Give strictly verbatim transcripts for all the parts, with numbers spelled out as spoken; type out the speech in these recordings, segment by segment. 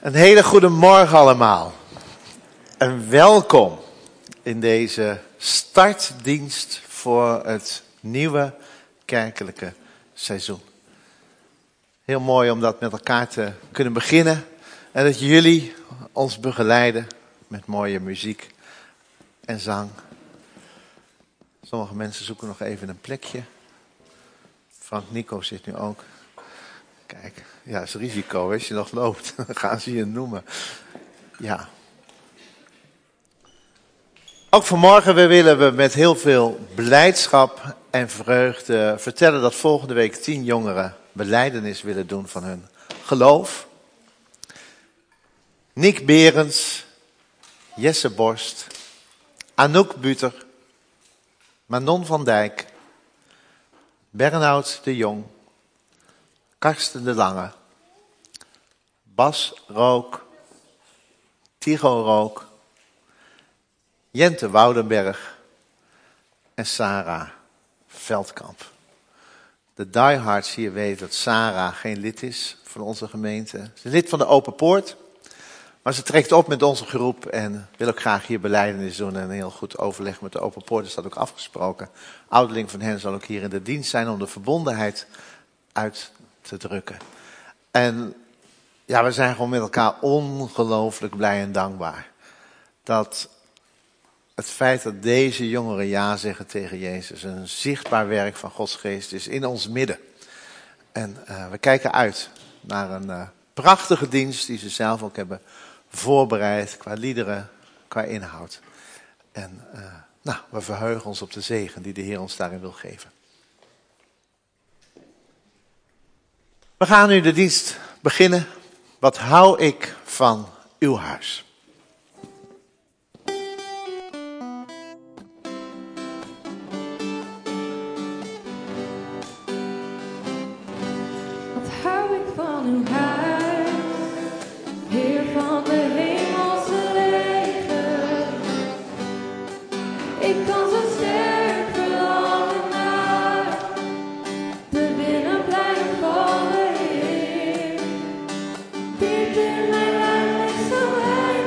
Een hele goede morgen allemaal. En welkom in deze startdienst voor het nieuwe kerkelijke seizoen. Heel mooi om dat met elkaar te kunnen beginnen. En dat jullie ons begeleiden met mooie muziek en zang. Sommige mensen zoeken nog even een plekje. Frank Nico zit nu ook. Kijk, ja, dat is risico. Als je nog loopt, dan gaan ze je noemen. Ja. Ook vanmorgen willen we met heel veel blijdschap en vreugde vertellen dat volgende week tien jongeren belijdenis willen doen van hun geloof. Nick Berends, Jesse Borst, Anouk Buter, Manon van Dijk, Bernoud de Jong, Karsten de Lange, Bas Rook, Tigo Rook, Jente Woudenberg en Sarah Veldkamp. De diehards hier weten dat Sarah geen lid is van onze gemeente. Ze is lid van de Open Poort, maar ze trekt op met onze groep en wil ook graag hier belijdenis doen en een heel goed overleg met de Open Poort. Is dat ook afgesproken. Ouderling van hen zal ook hier in de dienst zijn om de verbondenheid uit te drukken. En ja, we zijn gewoon met elkaar ongelooflijk blij en dankbaar dat het feit dat deze jongeren ja zeggen tegen Jezus een zichtbaar werk van Gods geest is in ons midden. En uh, we kijken uit naar een uh, prachtige dienst die ze zelf ook hebben voorbereid qua liederen, qua inhoud. En uh, nou, we verheugen ons op de zegen die de Heer ons daarin wil geven. We gaan nu de dienst beginnen. Wat hou ik van uw huis? Wat hou ik van uw huis, Heer van de hemelse leger. Ik kan zo sterk verlangen naar de binnenplein van de Heer. Diep in mijn hart ligt zo weinig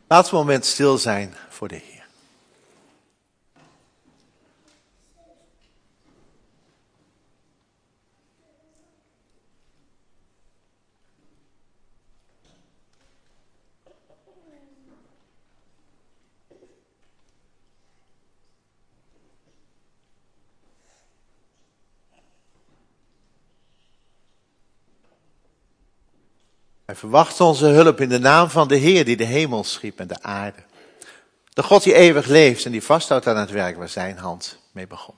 Laten we een moment stil zijn voor de Heer. Wij verwachten onze hulp in de naam van de Heer die de hemel schiep en de aarde. De God die eeuwig leeft en die vasthoudt aan het werk waar zijn hand mee begon.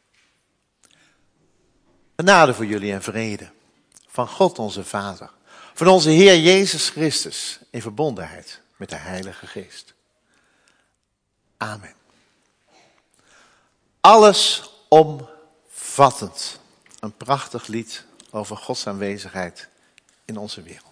Genade voor jullie en vrede van God onze Vader, van onze Heer Jezus Christus in verbondenheid met de Heilige Geest. Amen. Alles omvattend. Een prachtig lied over Gods aanwezigheid in onze wereld.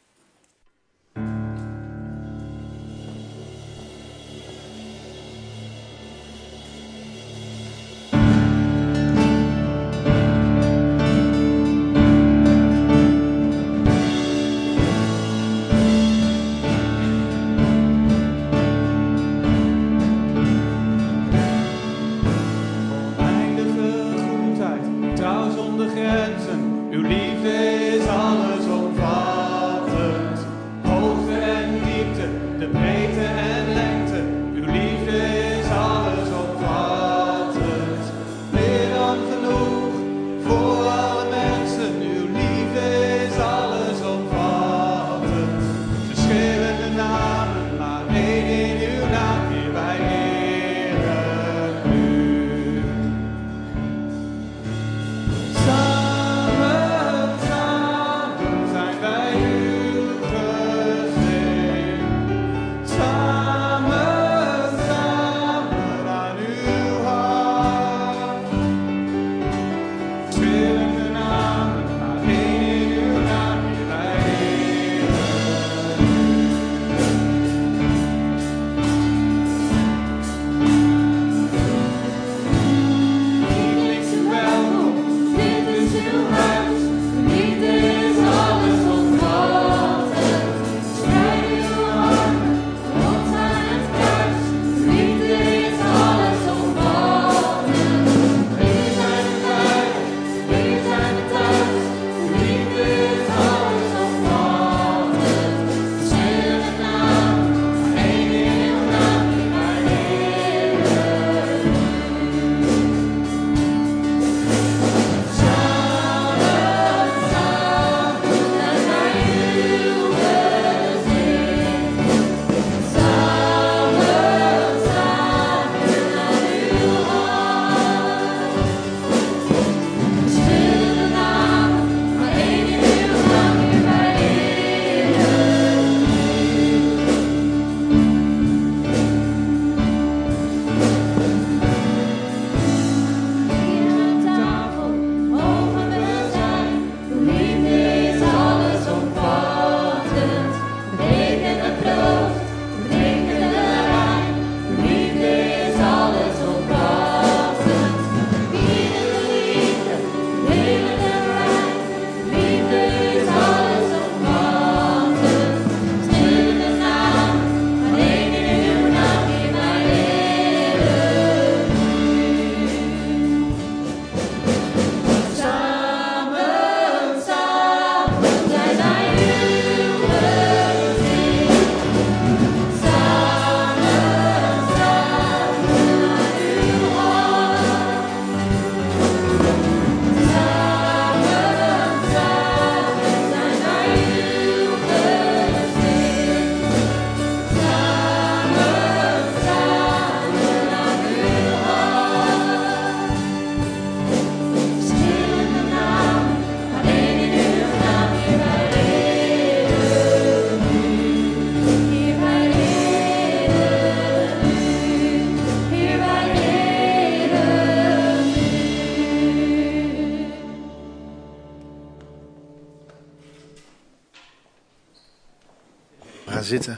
gaan zitten.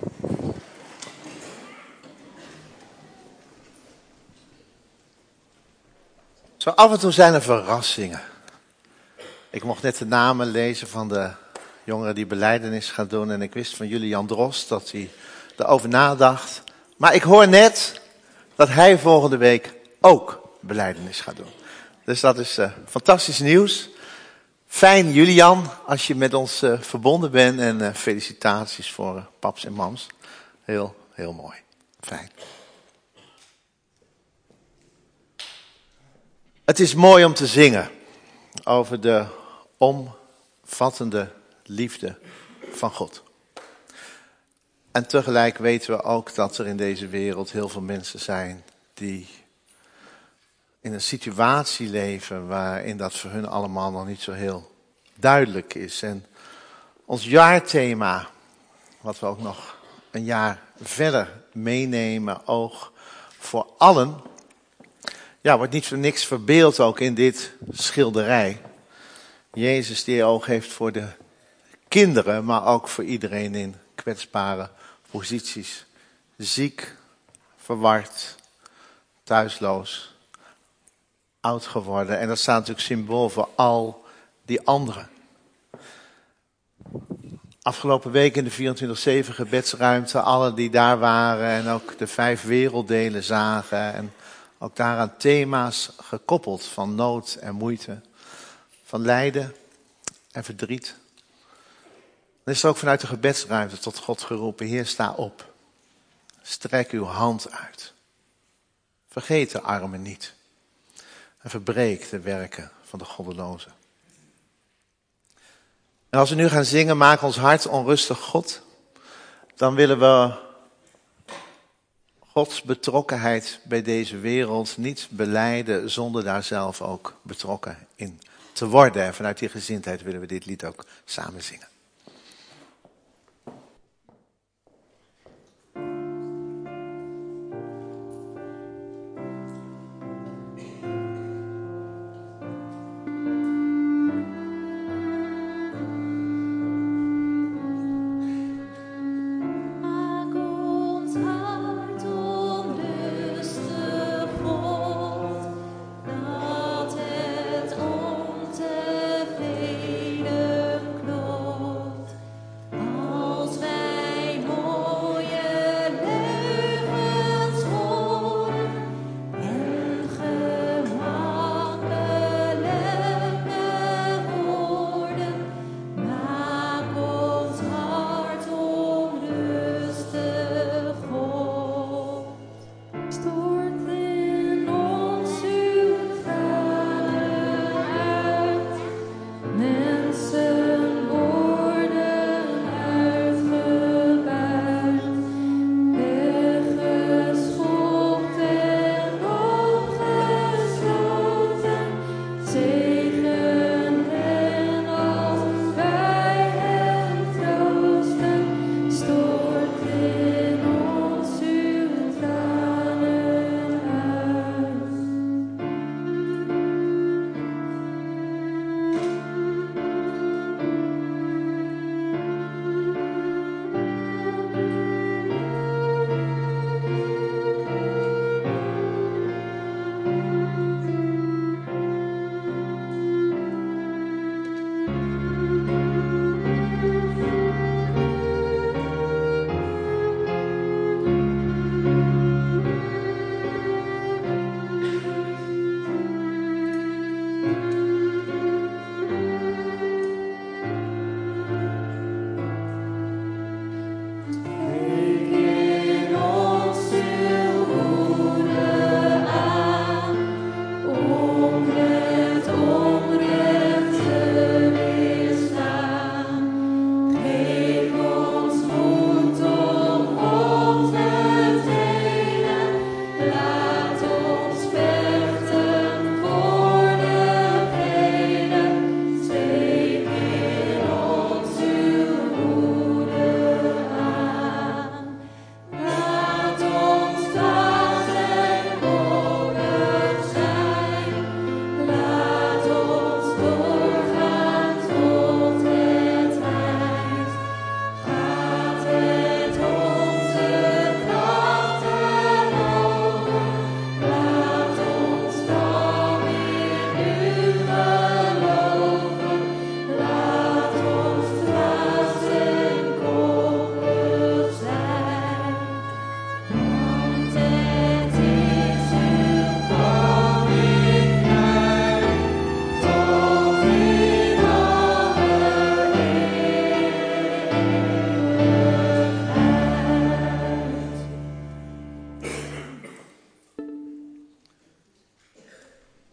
Zo af en toe zijn er verrassingen. Ik mocht net de namen lezen van de jongeren die belijdenis gaan doen. En ik wist van Julian Drost dat hij erover nadacht. Maar ik hoor net dat hij volgende week ook belijdenis gaat doen. Dus dat is uh, fantastisch nieuws. Fijn, Julian, als je met ons uh, verbonden bent. En uh, felicitaties voor uh, paps en mams. Heel, heel mooi. Fijn. Het is mooi om te zingen over de omvattende liefde van God. En tegelijk weten we ook dat er in deze wereld heel veel mensen zijn die in een situatie leven waarin dat voor hun allemaal nog niet zo heel duidelijk is. En ons jaarthema, wat we ook nog een jaar verder meenemen, oog voor allen, ja, wordt niet voor niks verbeeld ook in dit schilderij. Jezus die oog heeft voor de kinderen, maar ook voor iedereen in kwetsbare posities. Ziek, verward, thuisloos, oud geworden. En dat staat natuurlijk symbool voor al die anderen. Afgelopen week in de vierentwintig zeven gebedsruimte, alle die daar waren en ook de vijf werelddelen zagen. En ook daaraan thema's gekoppeld van nood en moeite, van lijden en verdriet. Dan is er ook vanuit de gebedsruimte tot God geroepen: Heer, sta op. Strek uw hand uit. Vergeet de armen niet. En verbreek de werken van de goddelozen. En als we nu gaan zingen, maak ons hart onrustig, God. Dan willen we Gods betrokkenheid bij deze wereld niet belijden zonder daar zelf ook betrokken in te worden. En vanuit die gezindheid willen we dit lied ook samen zingen.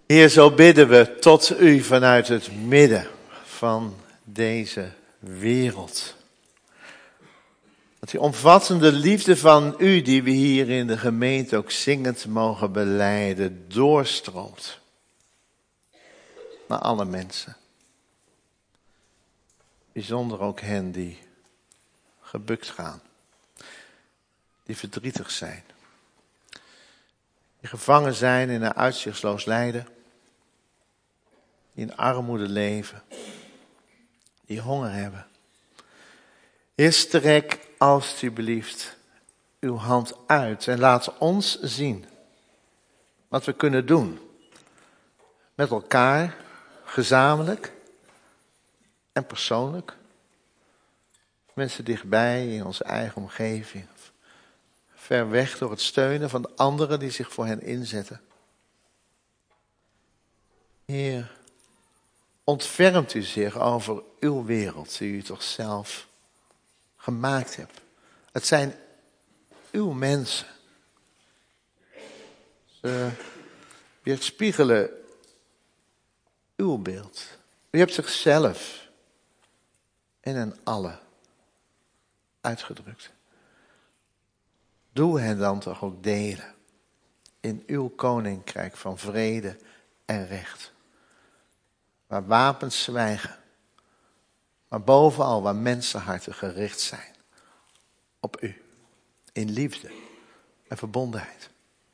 Heer, zo bidden we tot u vanuit het midden van deze wereld. Dat die omvattende liefde van u, die we hier in de gemeente ook zingend mogen belijden, doorstroomt naar alle mensen. Bijzonder ook hen die gebukt gaan, die verdrietig zijn, die gevangen zijn in een uitzichtsloos lijden, die in armoede leven, die honger hebben. Heer, strek alstublieft uw hand uit en laat ons zien wat we kunnen doen. Met elkaar, gezamenlijk en persoonlijk. Mensen dichtbij, in onze eigen omgeving. Ver weg door het steunen van de anderen die zich voor hen inzetten. Heer, ontfermt u zich over uw wereld, die u toch zelf gemaakt hebt. Het zijn uw mensen. Ze weerspiegelen uw beeld. U hebt zichzelf in hen allen uitgedrukt. Doe hen dan toch ook delen in uw koninkrijk van vrede en recht. Waar wapens zwijgen, maar bovenal waar mensenharten gericht zijn op u. In liefde en verbondenheid.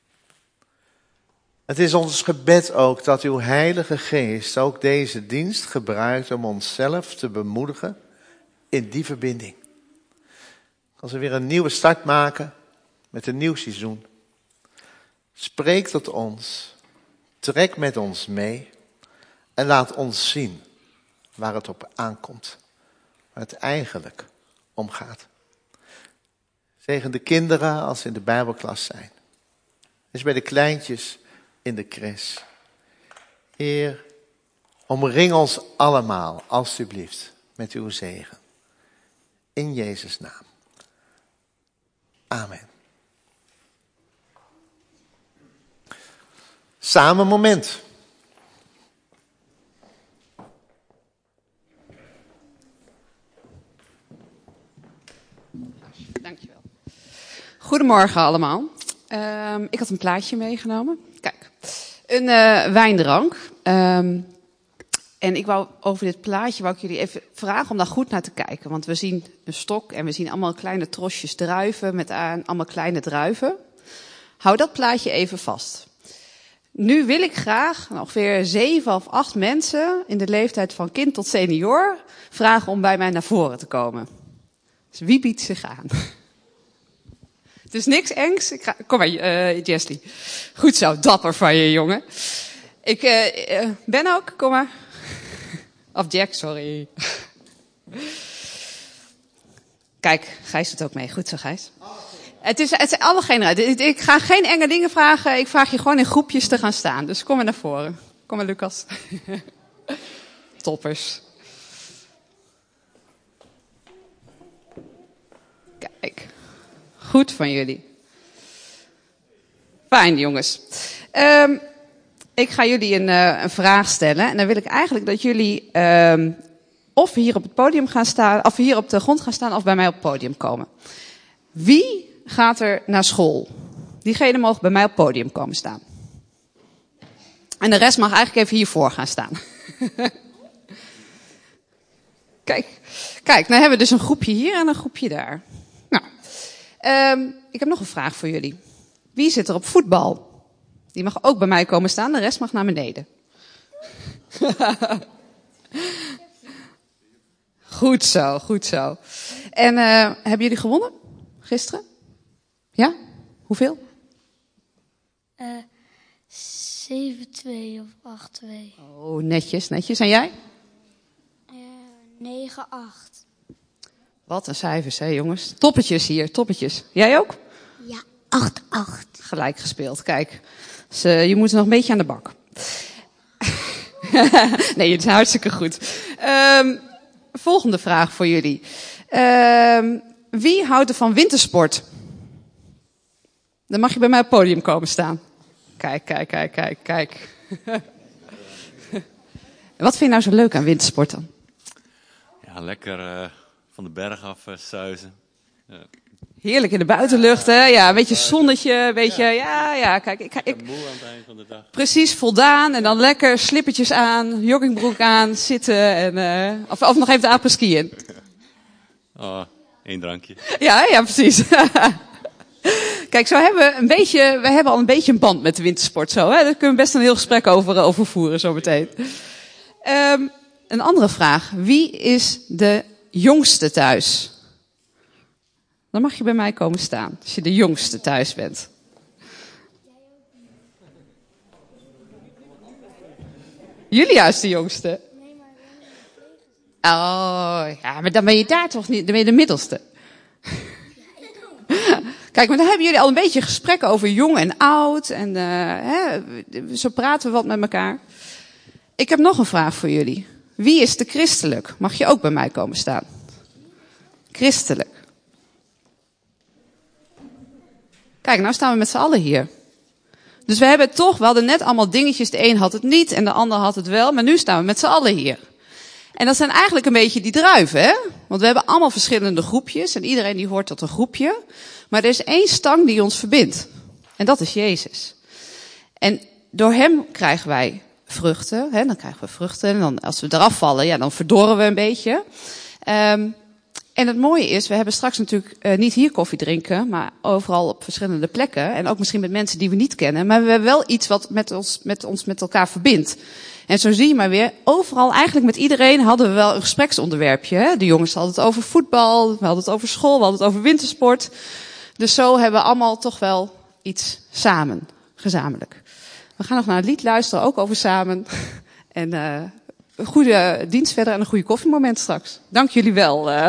Het is ons gebed ook dat uw Heilige Geest ook deze dienst gebruikt om onszelf te bemoedigen in die verbinding. Als we weer een nieuwe start maken met een nieuw seizoen. Spreek tot ons, trek met ons mee en laat ons zien waar het op aankomt. Waar het eigenlijk om gaat. Zegen de kinderen als ze in de Bijbelklas zijn. Dus bij de kleintjes in de crash. Heer, omring ons allemaal, alstublieft, met uw zegen. In Jezus' naam. Amen. Samen moment. Dankjewel. Goedemorgen allemaal. Uh, ik had een plaatje meegenomen. Kijk, een uh, wijndrank. Um, en ik wou over dit plaatje wou ik jullie even vragen om daar goed naar te kijken. Want we zien een stok en we zien allemaal kleine trosjes druiven met aan allemaal kleine druiven. Hou dat plaatje even vast. Nu wil ik graag ongeveer zeven of acht mensen in de leeftijd van kind tot senior vragen om bij mij naar voren te komen. Dus wie biedt zich aan? Het is niks engs. Ik ga, kom maar, uh, Jeslie. Goed zo, dapper van je, jongen. Ik uh, uh, ben ook, kom maar. Of Jack, sorry. Kijk, Gijs doet ook mee. Goed zo, Gijs. Het is, het zijn alle generaties. Ik ga geen enge dingen vragen. Ik vraag je gewoon in groepjes te gaan staan. Dus kom maar naar voren. Kom maar, Lucas. Toppers. Kijk. Goed van jullie. Fijn, jongens. Um, ik ga jullie een, uh, een vraag stellen. En dan wil ik eigenlijk dat jullie um, of hier op het podium gaan staan, of hier op de grond gaan staan, of bij mij op het podium komen. Wie gaat er naar school? Diegene mogen bij mij op het podium komen staan. En de rest mag eigenlijk even hiervoor gaan staan. Kijk, kijk, nou hebben we dus een groepje hier en een groepje daar. Nou, um, ik heb nog een vraag voor jullie. Wie zit er op voetbal? Die mag ook bij mij komen staan, de rest mag naar beneden. Goed zo, goed zo. En uh, hebben jullie gewonnen gisteren? Ja? Hoeveel? Uh, zeven twee of acht twee. Oh, netjes, netjes. En jij? Uh, negen acht. Wat een cijfers, hè jongens. Toppetjes hier, toppetjes. Jij ook? Ja, acht acht. Gelijk gespeeld, kijk. Dus, uh, je moet nog een beetje aan de bak. Nee, het is hartstikke goed. Um, volgende vraag voor jullie. Um, wie houdt er van wintersport? Dan mag je bij mij op het podium komen staan. Kijk, kijk, kijk, kijk, kijk. Wat vind je nou zo leuk aan wintersport dan? Ja, lekker uh, van de berg af uh, suizen. Uh. Heerlijk in de buitenlucht, hè? Ja, een beetje zonnetje, een beetje, ja, ja, ja kijk. Ik, ik, ik ben moe aan het eind van de dag. Precies, voldaan en dan lekker slippertjes aan, joggingbroek aan, zitten en, uh, of, of nog even de apres-ski in. Oh, één drankje. Ja, ja, precies. Kijk, zo hebben we een beetje, we hebben al een beetje een band met de wintersport zo, hè? Daar kunnen we best een heel gesprek over, over voeren zo meteen. Um, een andere vraag. Wie is de jongste thuis? Dan mag je bij mij komen staan, als je de jongste thuis bent. Julia is de jongste. Oh, ja, maar dan ben je daar toch niet, dan ben je de middelste. Kijk, maar dan hebben jullie al een beetje gesprekken over jong en oud. En uh, hè, zo praten we wat met elkaar. Ik heb nog een vraag voor jullie. Wie is de christelijk? Mag je ook bij mij komen staan? Christelijk. Kijk, nou staan we met z'n allen hier. Dus we hebben toch, we hadden net allemaal dingetjes. De een had het niet en de ander had het wel. Maar nu staan we met z'n allen hier. En dat zijn eigenlijk een beetje die druiven, hè? Want we hebben allemaal verschillende groepjes. En iedereen die hoort tot een groepje. Maar er is één stang die ons verbindt. En dat is Jezus. En door hem krijgen wij vruchten. Hè? Dan krijgen we vruchten. En dan, als we eraf vallen, ja, dan verdorren we een beetje. Um, en het mooie is, we hebben straks natuurlijk uh, niet hier koffie drinken. Maar overal op verschillende plekken. En ook misschien met mensen die we niet kennen. Maar we hebben wel iets wat met ons met, ons met elkaar verbindt. En zo zie je maar weer, overal eigenlijk met iedereen hadden we wel een gespreksonderwerpje. Hè? De jongens hadden het over voetbal, we hadden het over school, we hadden het over wintersport. Dus zo hebben we allemaal toch wel iets samen, gezamenlijk. We gaan nog naar het lied luisteren, ook over samen. En uh, een goede dienst verder en een goede koffiemoment straks. Dank jullie wel. Uh.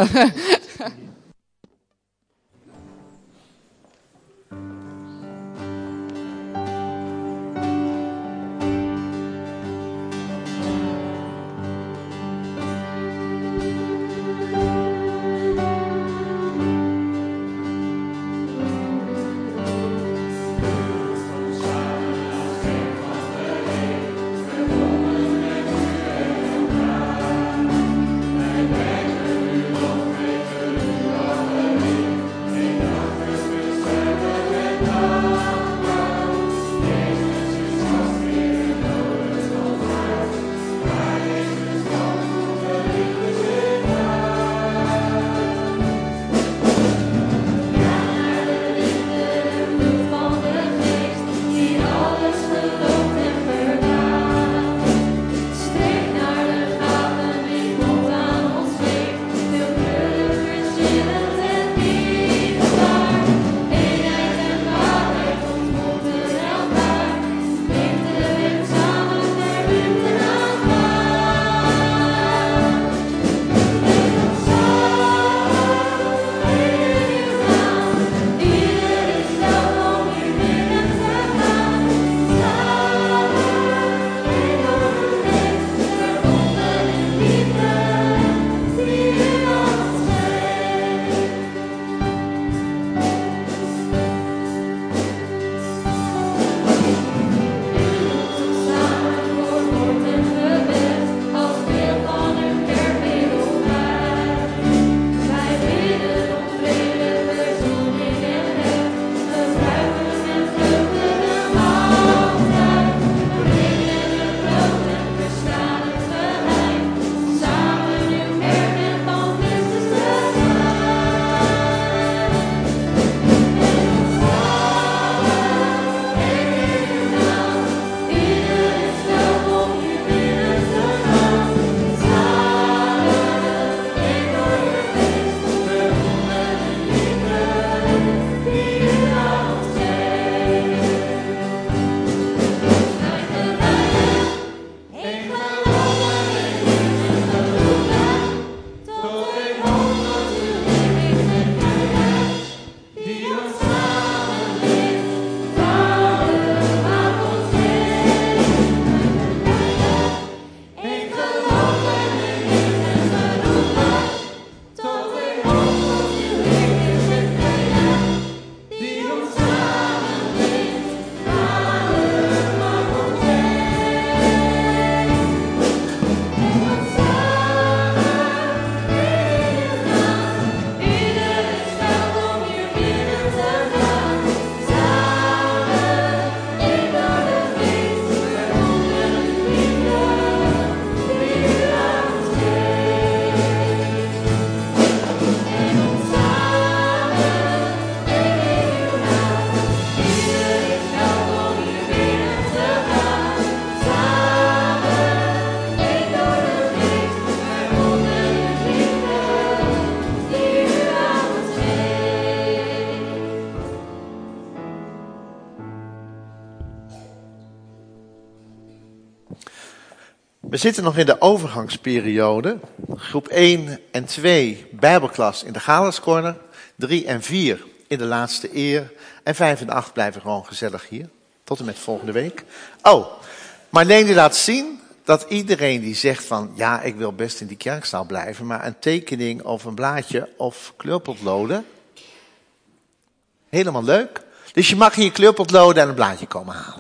We zitten nog in de overgangsperiode. Groep één en twee Bijbelklas in de Galescorner. drie en vier in de laatste eer. En vijf en acht blijven gewoon gezellig hier. Tot en met volgende week. Oh, Marleen die laat zien dat iedereen die zegt van... ja, ik wil best in die kerkzaal blijven... maar een tekening of een blaadje of kleurpotloden... helemaal leuk. Dus je mag hier kleurpotloden en een blaadje komen halen.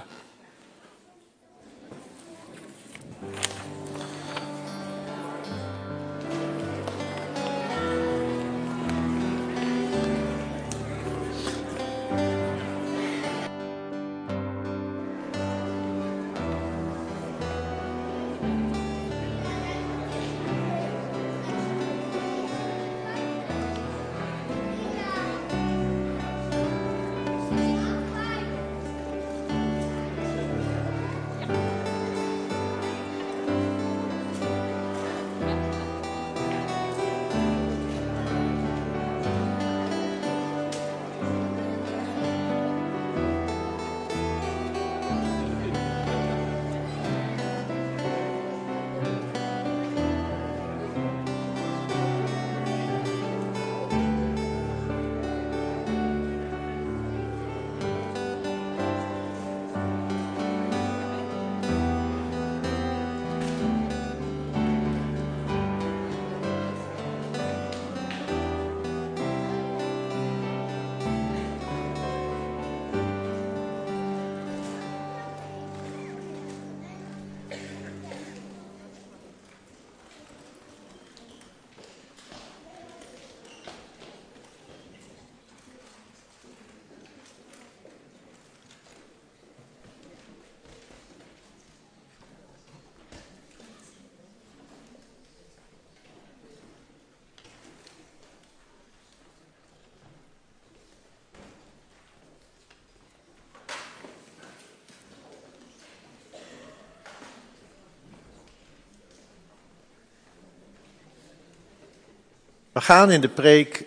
We gaan in de preek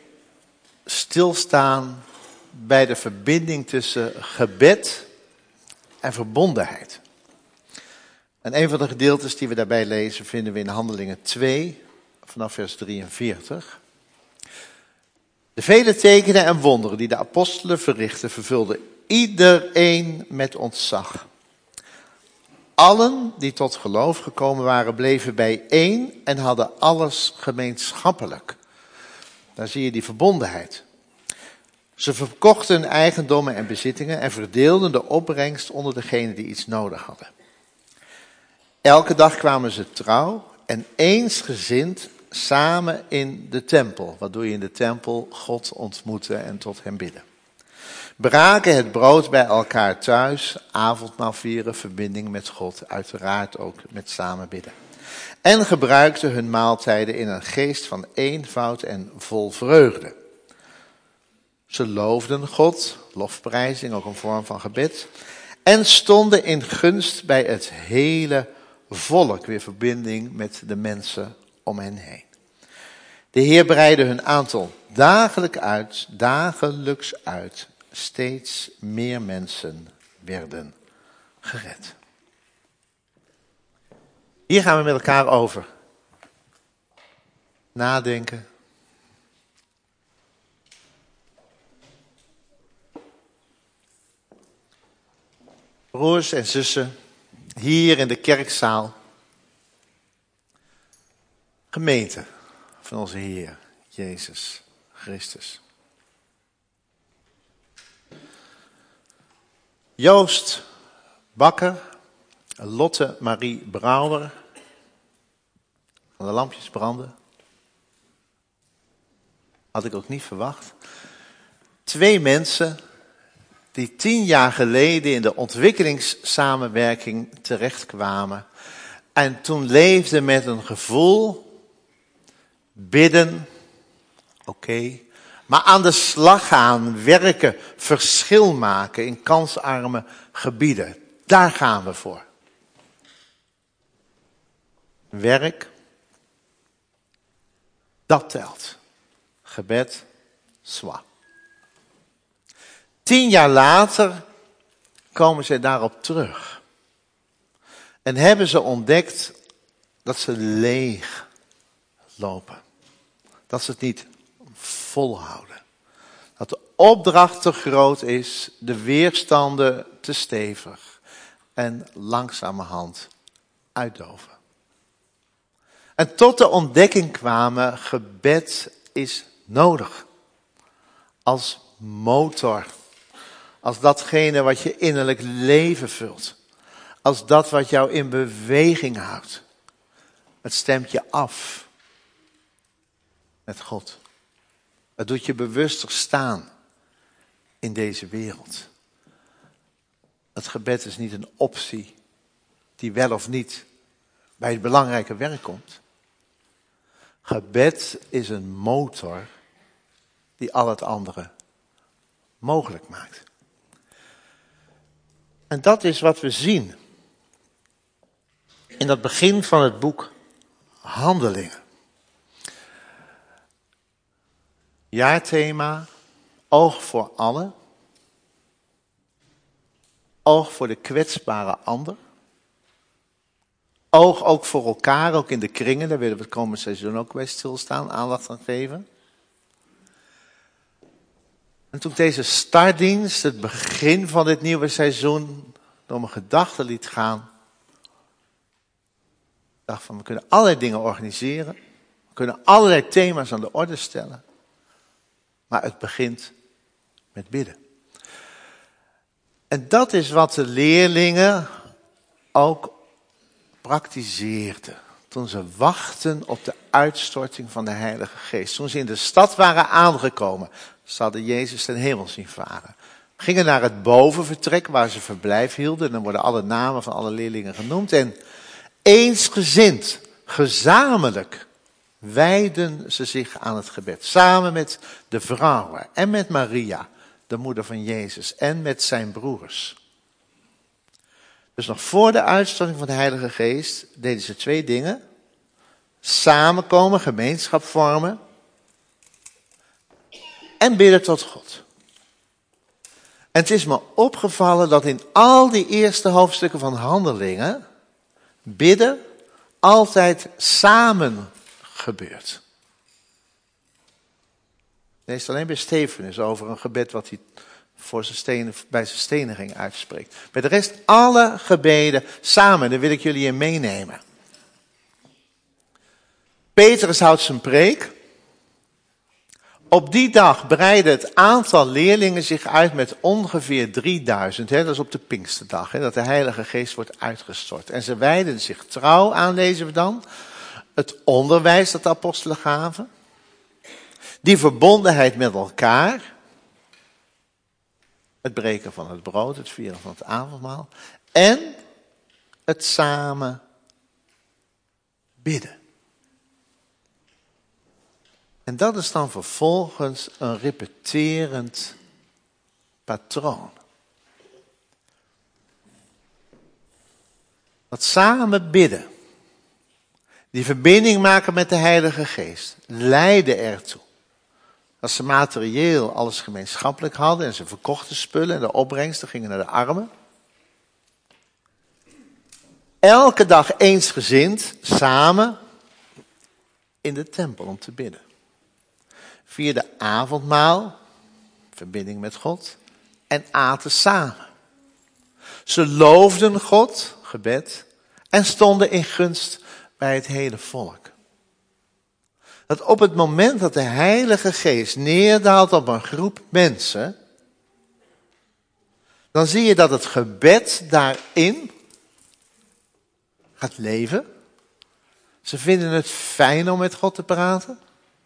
stilstaan bij de verbinding tussen gebed en verbondenheid. En een van de gedeeltes die we daarbij lezen vinden we in Handelingen twee, vanaf vers drieënveertig. De vele tekenen en wonderen die de apostelen verrichtten, vervulden iedereen met ontzag. Allen die tot geloof gekomen waren, bleven bijeen en hadden alles gemeenschappelijk. Daar zie je die verbondenheid. Ze verkochten hun eigendommen en bezittingen en verdeelden de opbrengst onder degenen die iets nodig hadden. Elke dag kwamen ze trouw en eensgezind samen in de tempel. Wat doe je in de tempel? God ontmoeten en tot hem bidden. Braken het brood bij elkaar thuis, avondmaal vieren, verbinding met God, uiteraard ook met samen bidden. En gebruikten hun maaltijden in een geest van eenvoud en vol vreugde. Ze loofden God, lofprijzing, ook een vorm van gebed. En stonden in gunst bij het hele volk, weer verbinding met de mensen om hen heen. De Heer breidde hun aantal dagelijks uit, dagelijks uit. Steeds meer mensen werden gered. Hier gaan we met elkaar over nadenken. Broers en zussen, hier in de kerkzaal, gemeente van onze Heer Jezus Christus. Joost Bakker, Lotte Marie Brouwer, van de lampjes branden. Had ik ook niet verwacht. Twee mensen die tien jaar geleden in de ontwikkelingssamenwerking terechtkwamen. En toen leefden met een gevoel, bidden, oké. Okay, maar aan de slag gaan, werken, verschil maken in kansarme gebieden. Daar gaan we voor. Werk, dat telt. Gebed, zwa. Tien jaar later komen ze daarop terug. En hebben ze ontdekt dat ze leeg lopen. Dat ze het niet volhouden. Dat de opdracht te groot is, de weerstanden te stevig en langzamerhand uitdoven. En tot de ontdekking kwamen, gebed is nodig. Als motor. Als datgene wat je innerlijk leven vult. Als dat wat jou in beweging houdt. Het stemt je af met God. Het doet je bewuster staan in deze wereld. Het gebed is niet een optie die wel of niet bij het belangrijke werk komt. Gebed is een motor die al het andere mogelijk maakt. En dat is wat we zien in het begin van het boek Handelingen. Jaarthema, oog voor allen. Oog voor de kwetsbare ander. Oog ook voor elkaar, ook in de kringen. Daar willen we het komend seizoen ook bij stilstaan, aandacht aan geven. En toen ik deze startdienst, het begin van dit nieuwe seizoen, door mijn gedachten liet gaan. Ik dacht van, we kunnen allerlei dingen organiseren. We kunnen allerlei thema's aan de orde stellen. Maar het begint met bidden. En dat is wat de leerlingen ook praktiseerden. Toen ze wachten op de uitstorting van de Heilige Geest. Toen ze in de stad waren aangekomen. Ze hadden Jezus ten hemel zien varen. Gingen naar het bovenvertrek waar ze verblijf hielden. En dan worden alle namen van alle leerlingen genoemd. En eensgezind, gezamenlijk, wijden ze zich aan het gebed. Samen met de vrouwen en met Maria, de moeder van Jezus. En met zijn broers. Dus nog voor de uitstorting van de Heilige Geest deden ze twee dingen. Samenkomen, gemeenschap vormen. En bidden tot God. En het is me opgevallen dat in al die eerste hoofdstukken van Handelingen bidden altijd samen gebeurt. Lees alleen bij Stefanus over een gebed wat hij voor zijn stenen, bij zijn steniging uitspreekt. Bij de rest alle gebeden samen, daar wil ik jullie in meenemen. Petrus houdt zijn preek. Op die dag breidde het aantal leerlingen zich uit met ongeveer drieduizend. Hè, dat is op de Pinksterdag, hè, dat de Heilige Geest wordt uitgestort. En ze wijden zich trouw aan, lezen we dan. Het onderwijs dat de apostelen gaven. Die verbondenheid met elkaar. Het breken van het brood, het vieren van het avondmaal. En het samen bidden. En dat is dan vervolgens een repeterend patroon. Dat samen bidden, die verbinding maken met de Heilige Geest, leidde ertoe. Dat ze materieel alles gemeenschappelijk hadden en ze verkochten spullen en de opbrengsten gingen naar de armen. Elke dag eensgezind, samen, in de tempel om te bidden. Via de avondmaal, verbinding met God, en aten samen. Ze loofden God, gebed, en stonden in gunst bij het hele volk. Dat op het moment dat de Heilige Geest neerdaalt op een groep mensen, dan zie je dat het gebed daarin gaat leven. Ze vinden het fijn om met God te praten.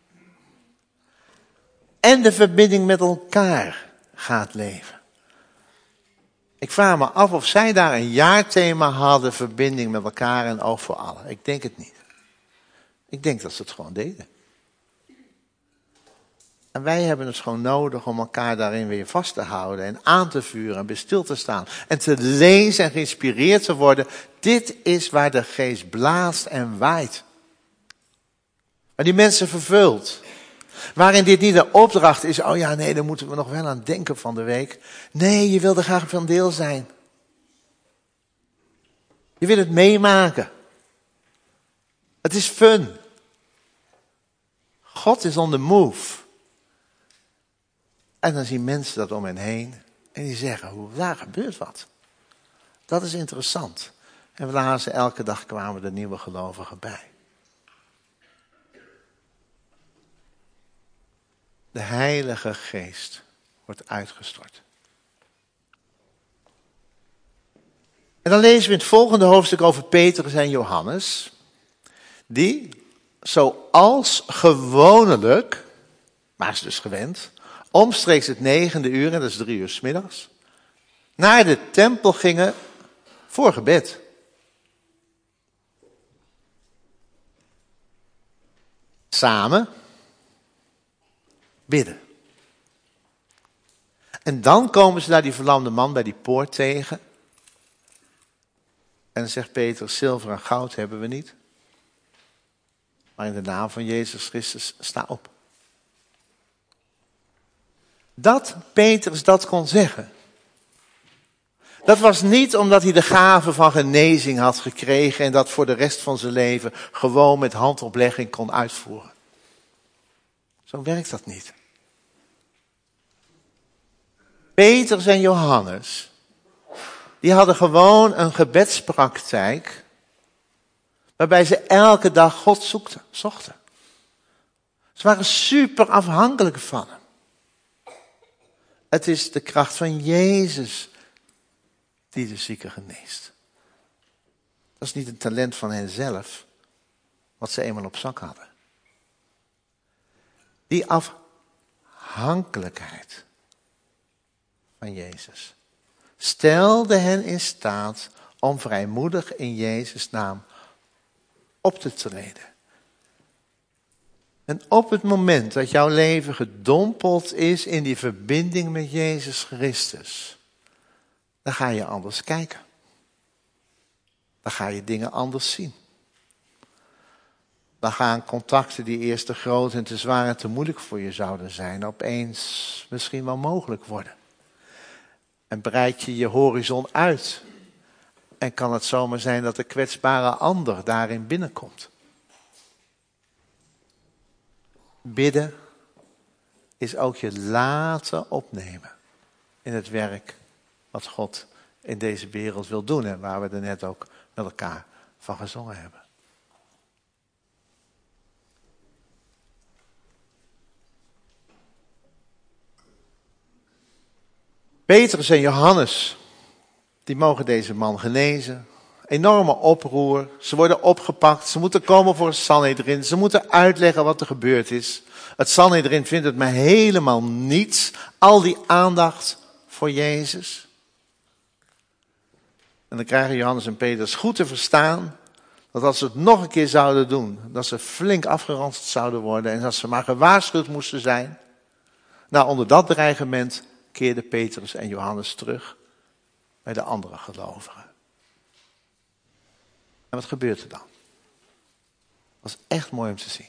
En de verbinding met elkaar gaat leven. Ik vraag me af of zij daar een jaarthema hadden, verbinding met elkaar en oog voor allen. Ik denk het niet. Ik denk dat ze het gewoon deden. En wij hebben het gewoon nodig om elkaar daarin weer vast te houden en aan te vuren en bij stil te staan. En te lezen en geïnspireerd te worden. Dit is waar de Geest blaast en waait. Waar die mensen vervult. Waarin dit niet een opdracht is, oh ja, nee, daar moeten we nog wel aan denken van de week. Nee, je wil er graag van deel zijn. Je wil het meemaken. Het is fun. God is on the move. En dan zien mensen dat om hen heen. En die zeggen, hoe, daar gebeurt wat. Dat is interessant. En we lazen elke dag kwamen er nieuwe gelovigen bij. De Heilige Geest wordt uitgestort. En dan lezen we in het volgende hoofdstuk over Petrus en Johannes. Die, zoals gewoonlijk, maar ze dus gewend, omstreeks het negende uur, en dat is drie uur 's middags, naar de tempel gingen voor gebed. Samen bidden. En dan komen ze daar die verlamde man bij die poort tegen. En dan zegt Petrus, zilver en goud hebben we niet. Maar in de naam van Jezus Christus, sta op. Dat Petrus dat kon zeggen. Dat was niet omdat hij de gave van genezing had gekregen en dat voor de rest van zijn leven gewoon met handoplegging kon uitvoeren. Zo werkt dat niet. Petrus en Johannes, die hadden gewoon een gebedspraktijk waarbij ze elke dag God zoekten, zochten. Ze waren super afhankelijk van hem. Het is de kracht van Jezus die de zieke geneest. Dat is niet een talent van henzelf, wat ze eenmaal op zak hadden. Die afhankelijkheid van Jezus stelde hen in staat om vrijmoedig in Jezus' naam op te treden. En op het moment dat jouw leven gedompeld is in die verbinding met Jezus Christus, dan ga je anders kijken. Dan ga je dingen anders zien. Dan gaan contacten die eerst te groot en te zwaar en te moeilijk voor je zouden zijn, opeens misschien wel mogelijk worden. En breid je je horizon uit. En kan het zomaar zijn dat de kwetsbare ander daarin binnenkomt. Bidden is ook je laten opnemen in het werk wat God in deze wereld wil doen. En waar we er net ook met elkaar van gezongen hebben. Petrus en Johannes, die mogen deze man genezen. Enorme oproer. Ze worden opgepakt. Ze moeten komen voor het Sanhedrin. Ze moeten uitleggen wat er gebeurd is. Het Sanhedrin vindt het maar helemaal niets. Al die aandacht voor Jezus. En dan krijgen Johannes en Petrus goed te verstaan dat als ze het nog een keer zouden doen, dat ze flink afgeranst zouden worden en dat ze maar gewaarschuwd moesten zijn. Nou, onder dat dreigement keerden Petrus en Johannes terug bij de andere gelovigen. En wat gebeurt er dan? Dat was echt mooi om te zien.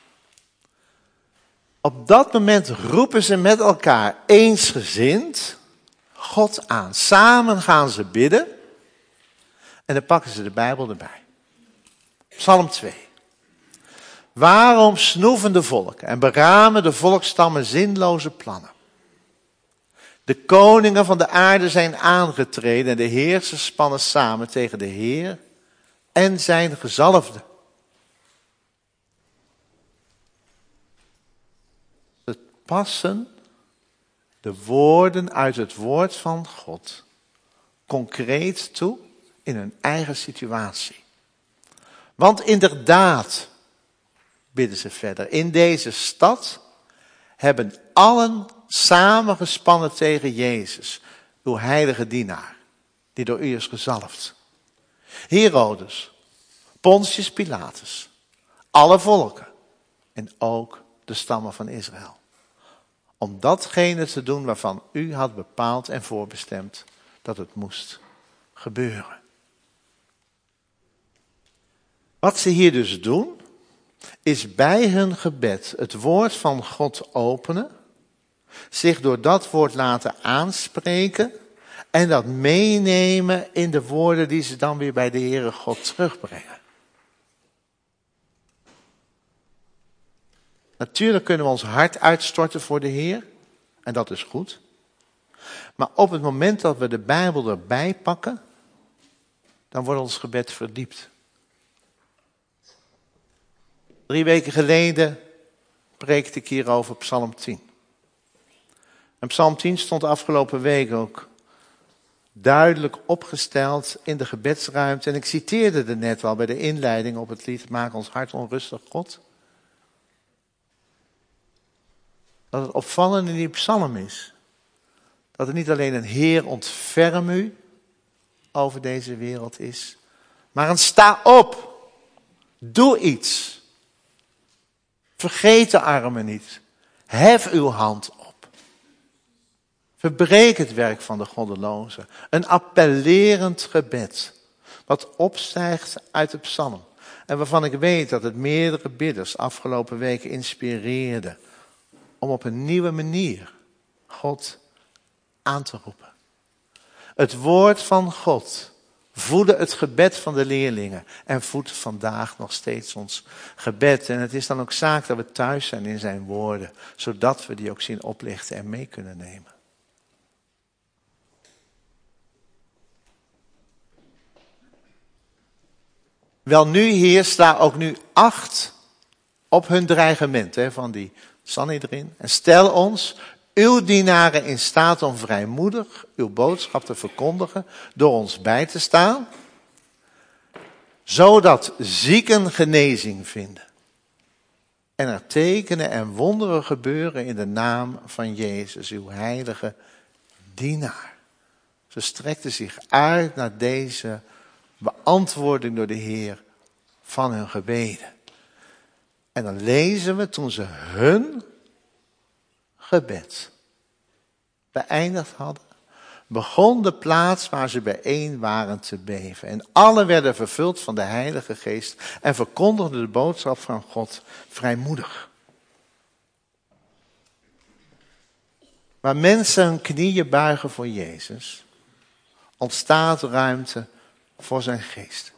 Op dat moment roepen ze met elkaar eensgezind God aan. Samen gaan ze bidden en dan pakken ze de Bijbel erbij. Psalm twee. Waarom snoeven de volken en beramen de volkstammen zinloze plannen? De koningen van de aarde zijn aangetreden en de heersers spannen samen tegen de Heer en zijn gezalfde. Ze passen de woorden uit het woord van God concreet toe in hun eigen situatie. Want inderdaad, bidden ze verder, in deze stad hebben allen samengespannen tegen Jezus, uw heilige dienaar, die door u is gezalfd. Herodes, Pontius Pilatus, alle volken en ook de stammen van Israël. Om datgene te doen waarvan u had bepaald en voorbestemd dat het moest gebeuren. Wat ze hier dus doen, is bij hun gebed het woord van God openen, zich door dat woord laten aanspreken en dat meenemen in de woorden die ze dan weer bij de Heere God terugbrengen. Natuurlijk kunnen we ons hart uitstorten voor de Heer. En dat is goed. Maar op het moment dat we de Bijbel erbij pakken, dan wordt ons gebed verdiept. Drie weken geleden preekte ik hier over Psalm tien. En Psalm tien stond afgelopen week ook duidelijk opgesteld in de gebedsruimte. En ik citeerde er net al bij de inleiding op het lied Maak ons hart onrustig, God. Dat het opvallende in die psalm is, dat het niet alleen een Heer ontferm u over deze wereld is, maar een sta op, doe iets. Vergeet de armen niet, hef uw hand op. Verbreek het werk van de goddelozen. Een appellerend gebed, wat opstijgt uit de psalm. En waarvan ik weet dat het meerdere bidders afgelopen weken inspireerde om op een nieuwe manier God aan te roepen. Het woord van God voedde het gebed van de leerlingen en voedt vandaag nog steeds ons gebed. En het is dan ook zaak dat we thuis zijn in zijn woorden, zodat we die ook zien oplichten en mee kunnen nemen. Wel nu, Heer, sta ook nu acht op hun dreigement hè, van die Sanhedrin. En stel ons, uw dienaren, in staat om vrijmoedig uw boodschap te verkondigen, door ons bij te staan, zodat zieken genezing vinden. En er tekenen en wonderen gebeuren in de naam van Jezus, uw heilige dienaar. Ze strekten zich uit naar deze beantwoording door de Heer van hun gebeden. En dan lezen we, toen ze hun gebed beëindigd hadden, begon de plaats waar ze bijeen waren te beven. En alle werden vervuld van de Heilige Geest en verkondigden de boodschap van God vrijmoedig. Waar mensen hun knieën buigen voor Jezus, ontstaat ruimte voor zijn geest.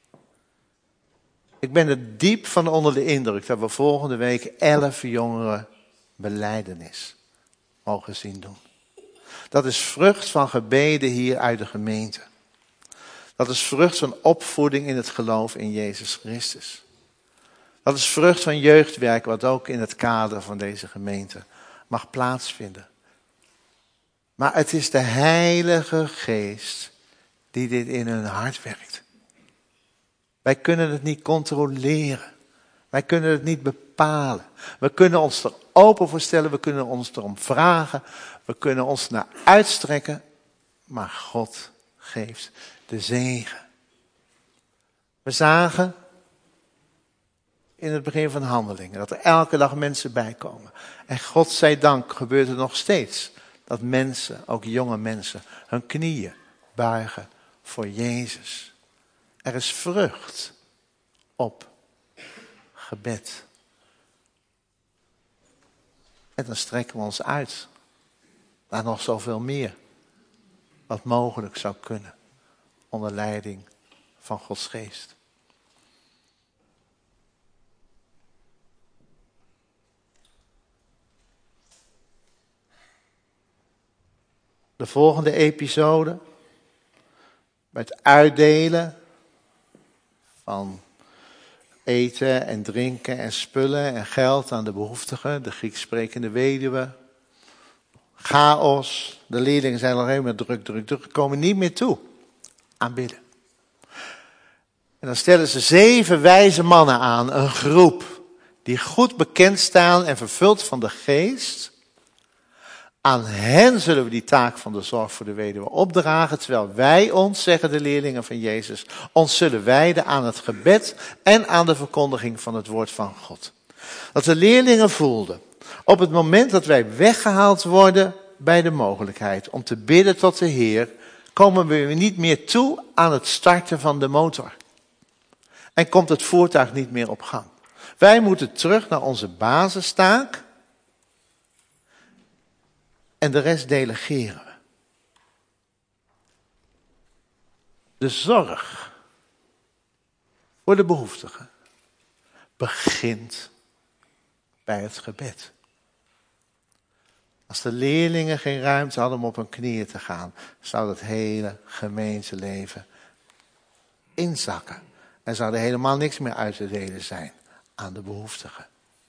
Ik ben er diep van onder de indruk dat we volgende week elf jongeren belijdenis mogen zien doen. Dat is vrucht van gebeden hier uit de gemeente. Dat is vrucht van opvoeding in het geloof in Jezus Christus. Dat is vrucht van jeugdwerk wat ook in het kader van deze gemeente mag plaatsvinden. Maar het is de Heilige Geest die dit in hun hart werkt. Wij kunnen het niet controleren. Wij kunnen het niet bepalen. We kunnen ons er open voor stellen. We kunnen ons erom vragen. We kunnen ons naar uitstrekken. Maar God geeft de zegen. We zagen in het begin van Handelingen dat er elke dag mensen bijkomen. En God zij dank gebeurt het nog steeds. Dat mensen, ook jonge mensen, hun knieën buigen voor Jezus. Er is vrucht op gebed. En dan strekken we ons uit naar nog zoveel meer wat mogelijk zou kunnen onder leiding van Gods geest. De volgende episode, bij het uitdelen van eten en drinken en spullen en geld aan de behoeftigen, de Grieks sprekende weduwe. Chaos, de leerlingen zijn alleen maar druk, druk, druk, komen niet meer toe aan bidden. En dan stellen ze zeven wijze mannen aan, een groep die goed bekend staan en vervuld van de geest. Aan hen zullen we die taak van de zorg voor de weduwe opdragen, terwijl wij ons, zeggen de leerlingen van Jezus, ons zullen wijden aan het gebed en aan de verkondiging van het woord van God. Dat de leerlingen voelden, op het moment dat wij weggehaald worden bij de mogelijkheid om te bidden tot de Heer, komen we niet meer toe aan het starten van de motor. En komt het voertuig niet meer op gang. Wij moeten terug naar onze basistaak. En de rest delegeren we. De zorg voor de behoeftigen begint bij het gebed. Als de leerlingen geen ruimte hadden om op hun knieën te gaan, zou dat hele gemeenteleven inzakken. En zou er helemaal niks meer uit te delen zijn aan de behoeftigen.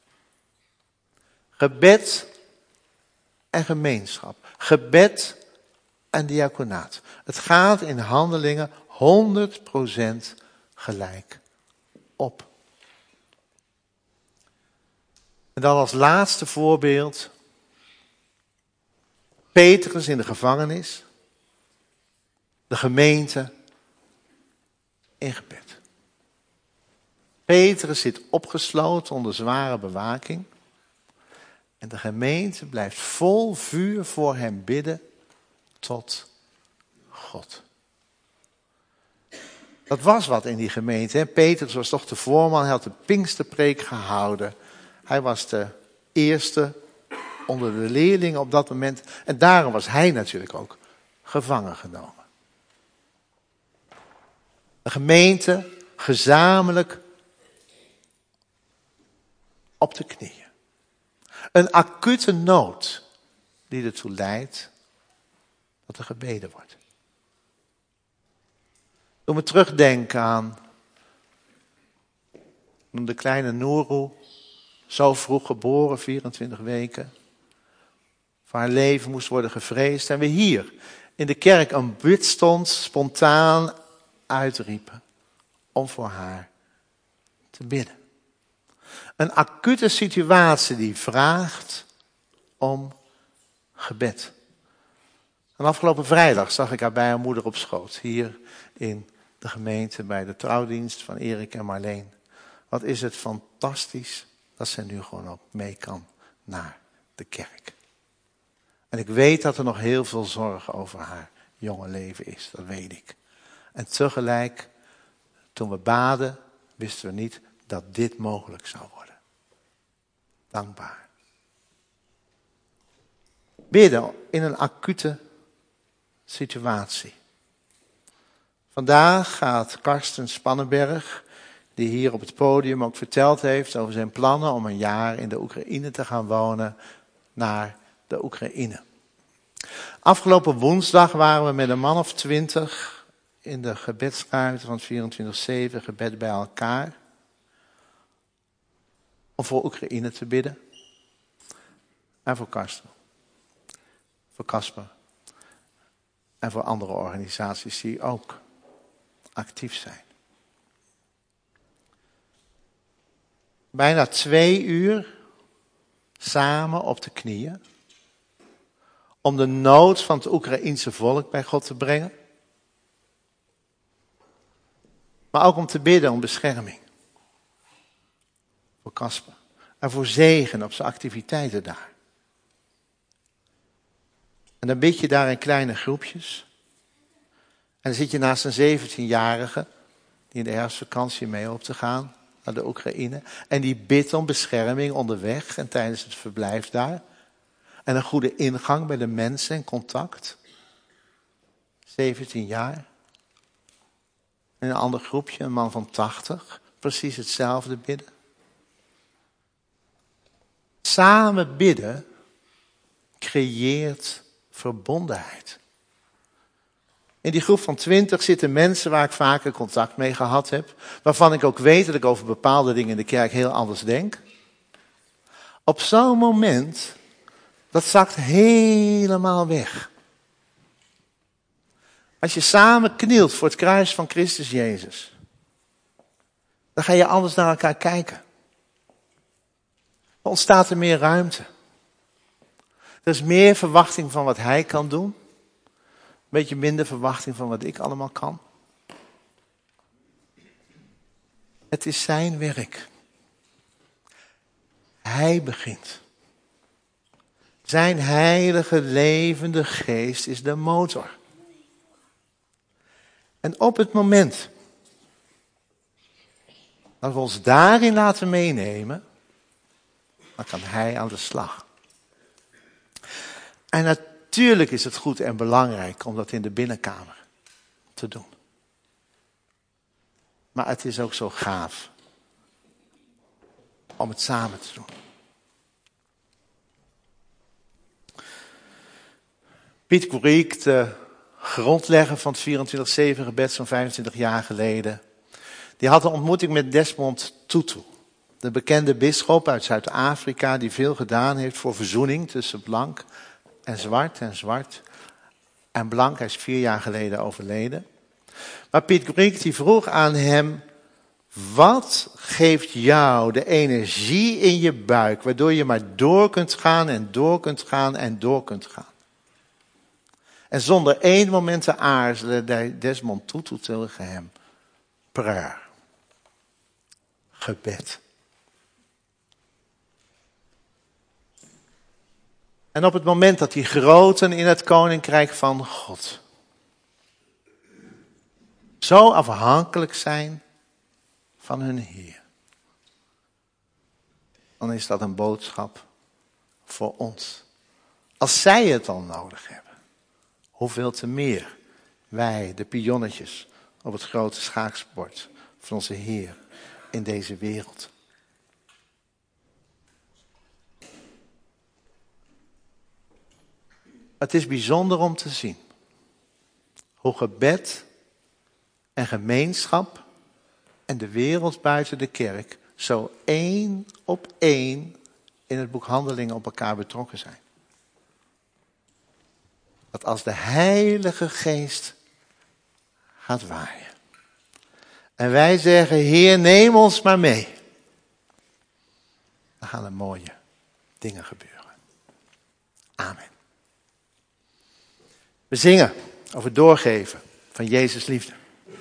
Gebed en gemeenschap. Gebed en diaconaat. Het gaat in Handelingen honderd procent gelijk op. En dan als laatste voorbeeld. Petrus in de gevangenis. De gemeente in gebed. Petrus zit opgesloten onder zware bewaking. En de gemeente blijft vol vuur voor hem bidden tot God. Dat was wat in die gemeente. Hè? Petrus was toch de voorman, hij had de Pinksterpreek gehouden. Hij was de eerste onder de leerlingen op dat moment. En daarom was hij natuurlijk ook gevangen genomen. De gemeente gezamenlijk op de knieën. Een acute nood die ertoe leidt dat er gebeden wordt. Toen we terugdenken aan de kleine Nouru, zo vroeg geboren, vierentwintig weken. Voor haar leven moest worden gevreesd. En we hier in de kerk een bidstond spontaan uitriepen om voor haar te bidden. Een acute situatie die vraagt om gebed. En afgelopen vrijdag zag ik haar bij haar moeder op schoot. Hier in de gemeente bij de trouwdienst van Erik en Marleen. Wat is het fantastisch dat ze nu gewoon ook mee kan naar de kerk. En ik weet dat er nog heel veel zorg over haar jonge leven is. Dat weet ik. En tegelijk, toen we baden, wisten we niet dat dit mogelijk zou worden. Dankbaar. Bidden in een acute situatie. Vandaag gaat Karsten Spannenberg, die hier op het podium ook verteld heeft over zijn plannen om een jaar in de Oekraïne te gaan wonen, naar de Oekraïne. Afgelopen woensdag waren we met een man of twintig in de gebedsruimte van vierentwintig zeven, gebed bij elkaar, om voor Oekraïne te bidden. En voor Karsten. Voor Kasper. En voor andere organisaties die ook actief zijn. Bijna twee uur samen op de knieën. Om de nood van het Oekraïense volk bij God te brengen. Maar ook om te bidden om bescherming. Voor Kasper. En voor zegen op zijn activiteiten daar. En dan bid je daar in kleine groepjes. En dan zit je naast een zeventienjarige, die in de herfstvakantie mee hoopt te gaan naar de Oekraïne. En die bidt om bescherming onderweg en tijdens het verblijf daar. En een goede ingang bij de mensen en contact. zeventien jaar. En een ander groepje, een man van tachtig, precies hetzelfde bidden. Samen bidden creëert verbondenheid. In die groep van twintig zitten mensen waar ik vaker contact mee gehad heb. Waarvan ik ook weet dat ik over bepaalde dingen in de kerk heel anders denk. Op zo'n moment, dat zakt helemaal weg. Als je samen knielt voor het kruis van Christus Jezus. Dan ga je anders naar elkaar kijken. Dan ontstaat er meer ruimte. Er is meer verwachting van wat hij kan doen. Een beetje minder verwachting van wat ik allemaal kan. Het is zijn werk. Hij begint. Zijn heilige levende geest is de motor. En op het moment dat we ons daarin laten meenemen, dan kan hij aan de slag. En natuurlijk is het goed en belangrijk om dat in de binnenkamer te doen. Maar het is ook zo gaaf om het samen te doen. Piet Greig, de grondlegger van het vierentwintig zeven gebed zo'n vijfentwintig jaar geleden, die had een ontmoeting met Desmond Tutu. De bekende bisschop uit Zuid-Afrika die veel gedaan heeft voor verzoening tussen blank en zwart en zwart en blank. Hij is vier jaar geleden overleden. Maar Piet Greig die vroeg aan hem, wat geeft jou de energie in je buik, waardoor je maar door kunt gaan en door kunt gaan en door kunt gaan? En zonder één moment te aarzelen, zei Desmond Tutu tegen hem, prayer, gebed. En op het moment dat die groten in het koninkrijk van God zo afhankelijk zijn van hun Heer, dan is dat een boodschap voor ons. Als zij het al nodig hebben, hoeveel te meer wij, de pionnetjes op het grote schaakbord van onze Heer in deze wereld. Het is bijzonder om te zien hoe gebed en gemeenschap en de wereld buiten de kerk zo één op één in het boek Handelingen op elkaar betrokken zijn. Dat als de Heilige Geest gaat waaien en wij zeggen, Heer, neem ons maar mee, dan gaan er mooie dingen gebeuren. Amen. We zingen over het doorgeven van Jezus' liefde.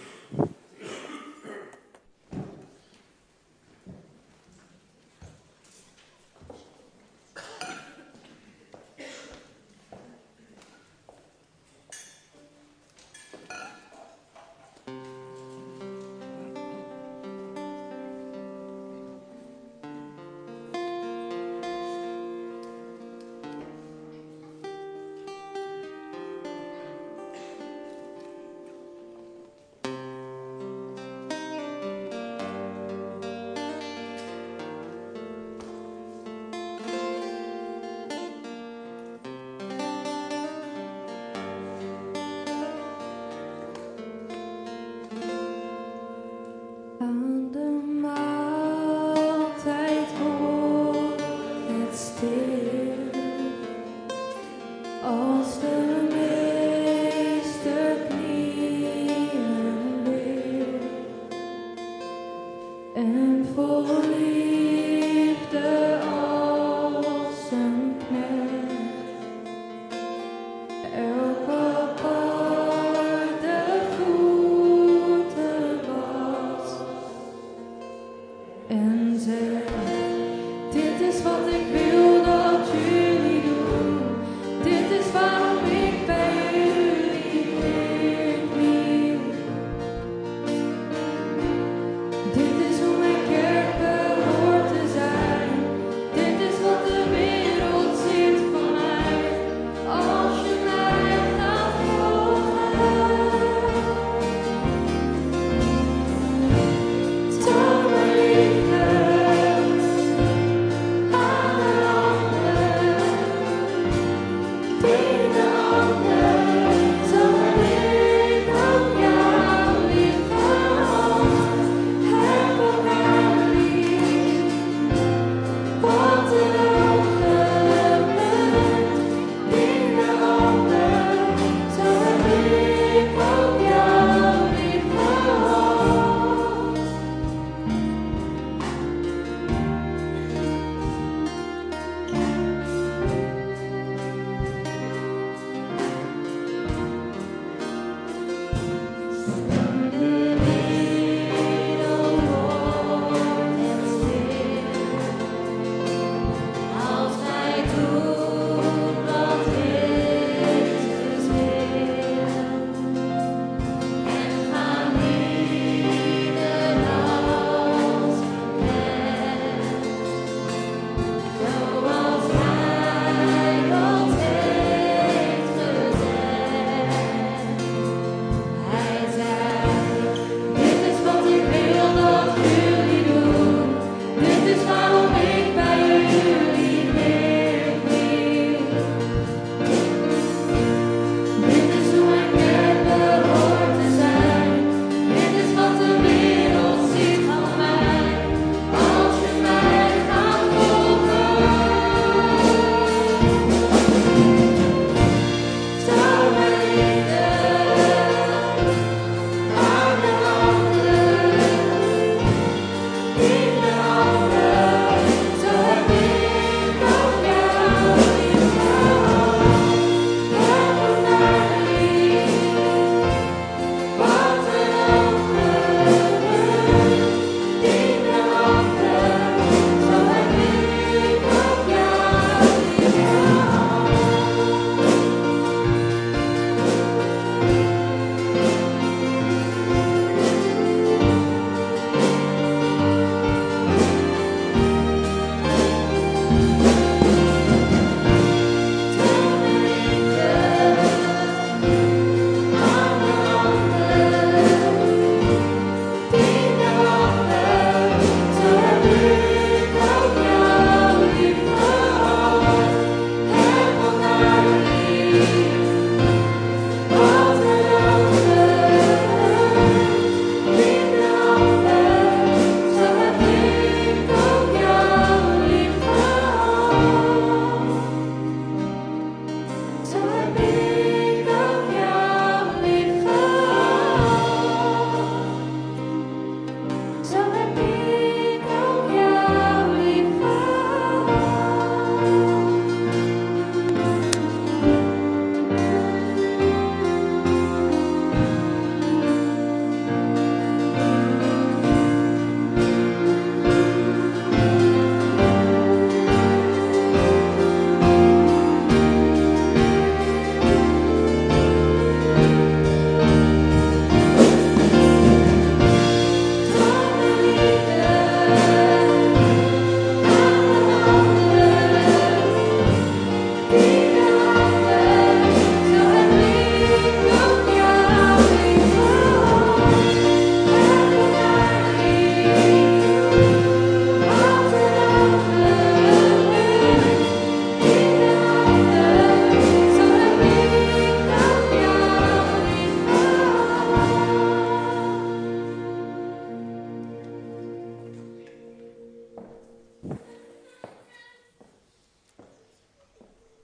Aan de maaltijd wordt het stil, als de meester knieën wil, en vol liefde als een knecht, elke aparte voeten was. En zeg, dit is wat ik wil dat jullie doen. Dit is waarom ik bij jullie kniel. Dit is hoe mijn kerk behoort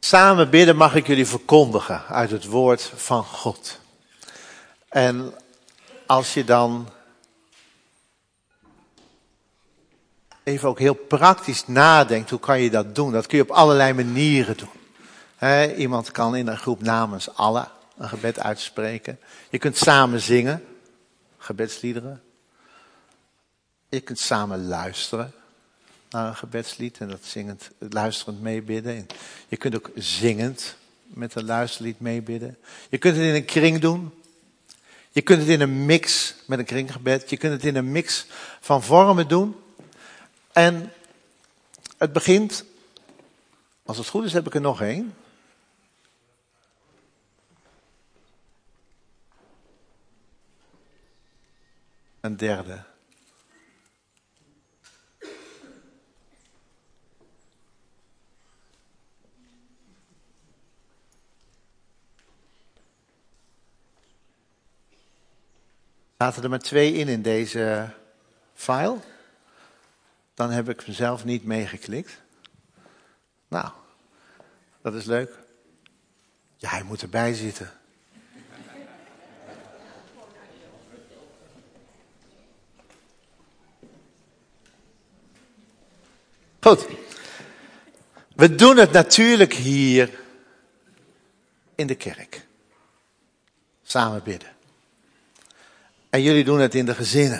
Samen bidden mag ik jullie verkondigen uit het woord van God. En als je dan even ook heel praktisch nadenkt, hoe kan je dat doen? Dat kun je op allerlei manieren doen. He, iemand kan in een groep namens Allah een gebed uitspreken. Je kunt samen zingen, gebedsliederen. Je kunt samen luisteren naar een gebedslied en dat zingend, luisterend meebidden. Je kunt ook zingend met een luisterlied meebidden. Je kunt het in een kring doen. Je kunt het in een mix met een kringgebed. Je kunt het in een mix van vormen doen. En het begint, als het goed is heb ik er nog één. Een derde. Zaten er maar twee in in deze file? Dan heb ik mezelf niet meegeklikt. Nou, dat is leuk. Ja, hij moet erbij zitten. Goed. We doen het natuurlijk hier in de kerk. Samen bidden. En jullie doen het in de gezinnen.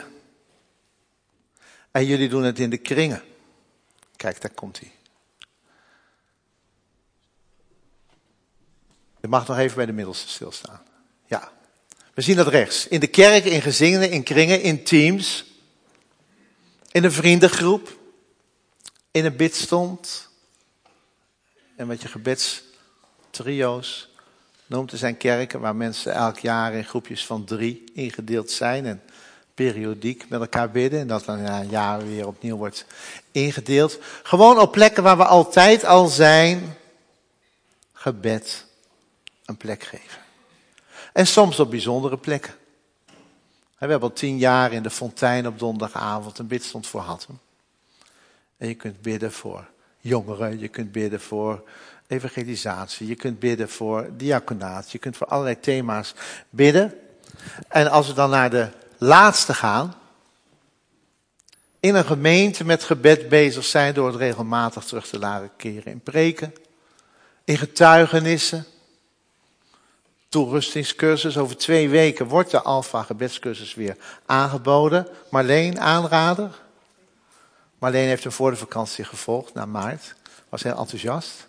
En jullie doen het in de kringen. Kijk, daar komt hij. Je mag nog even bij de middelste stilstaan. Ja. We zien dat rechts. In de kerk, in gezinnen, in kringen, in teams. In een vriendengroep. In een bidstond. En wat je gebedstrio's noemt. Er zijn kerken waar mensen elk jaar in groepjes van drie ingedeeld zijn. En periodiek met elkaar bidden. En dat dan na een jaar weer opnieuw wordt ingedeeld. Gewoon op plekken waar we altijd al zijn. Gebed een plek geven. En soms op bijzondere plekken. We hebben al tien jaar in de Fontein op donderdagavond een bidstond voor Hattem. En je kunt bidden voor jongeren. Je kunt bidden voor evangelisatie. Je kunt bidden voor diaconaat. Je kunt voor allerlei thema's bidden. En als we dan naar de laatste gaan. In een gemeente met gebed bezig zijn door het regelmatig terug te laten keren in preken. In getuigenissen. Toerustingscursus. Over twee weken wordt de Alpha gebedscursus weer aangeboden. Marleen, aanrader. Marleen heeft hem voor de vakantie gevolgd, naar maart. Was heel enthousiast.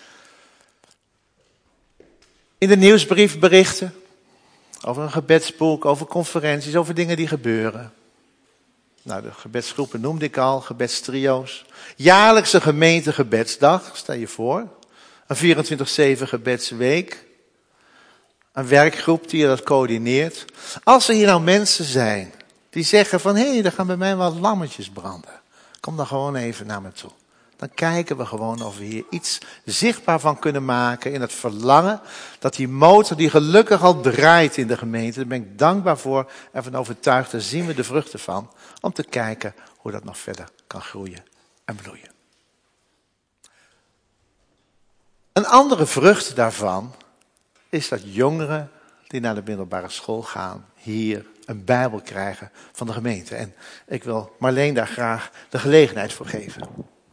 In de nieuwsbrief berichten. Over een gebedsboek, over conferenties, over dingen die gebeuren. Nou, de gebedsgroepen noemde ik al, gebedstrio's. Jaarlijkse gemeentegebedsdag, stel je voor. Een vierentwintig zeven gebedsweek. Een werkgroep die dat coördineert. Als er hier nou mensen zijn die zeggen van, hé, hey, er gaan bij mij wel lammetjes branden. Kom dan gewoon even naar me toe. Dan kijken we gewoon of we hier iets zichtbaar van kunnen maken in het verlangen dat die motor die gelukkig al draait in de gemeente, daar ben ik dankbaar voor en van overtuigd, daar zien we de vruchten van, om te kijken hoe dat nog verder kan groeien en bloeien. Een andere vrucht daarvan is dat jongeren die naar de middelbare school gaan, hier een Bijbel krijgen van de gemeente. En ik wil Marleen daar graag de gelegenheid voor geven.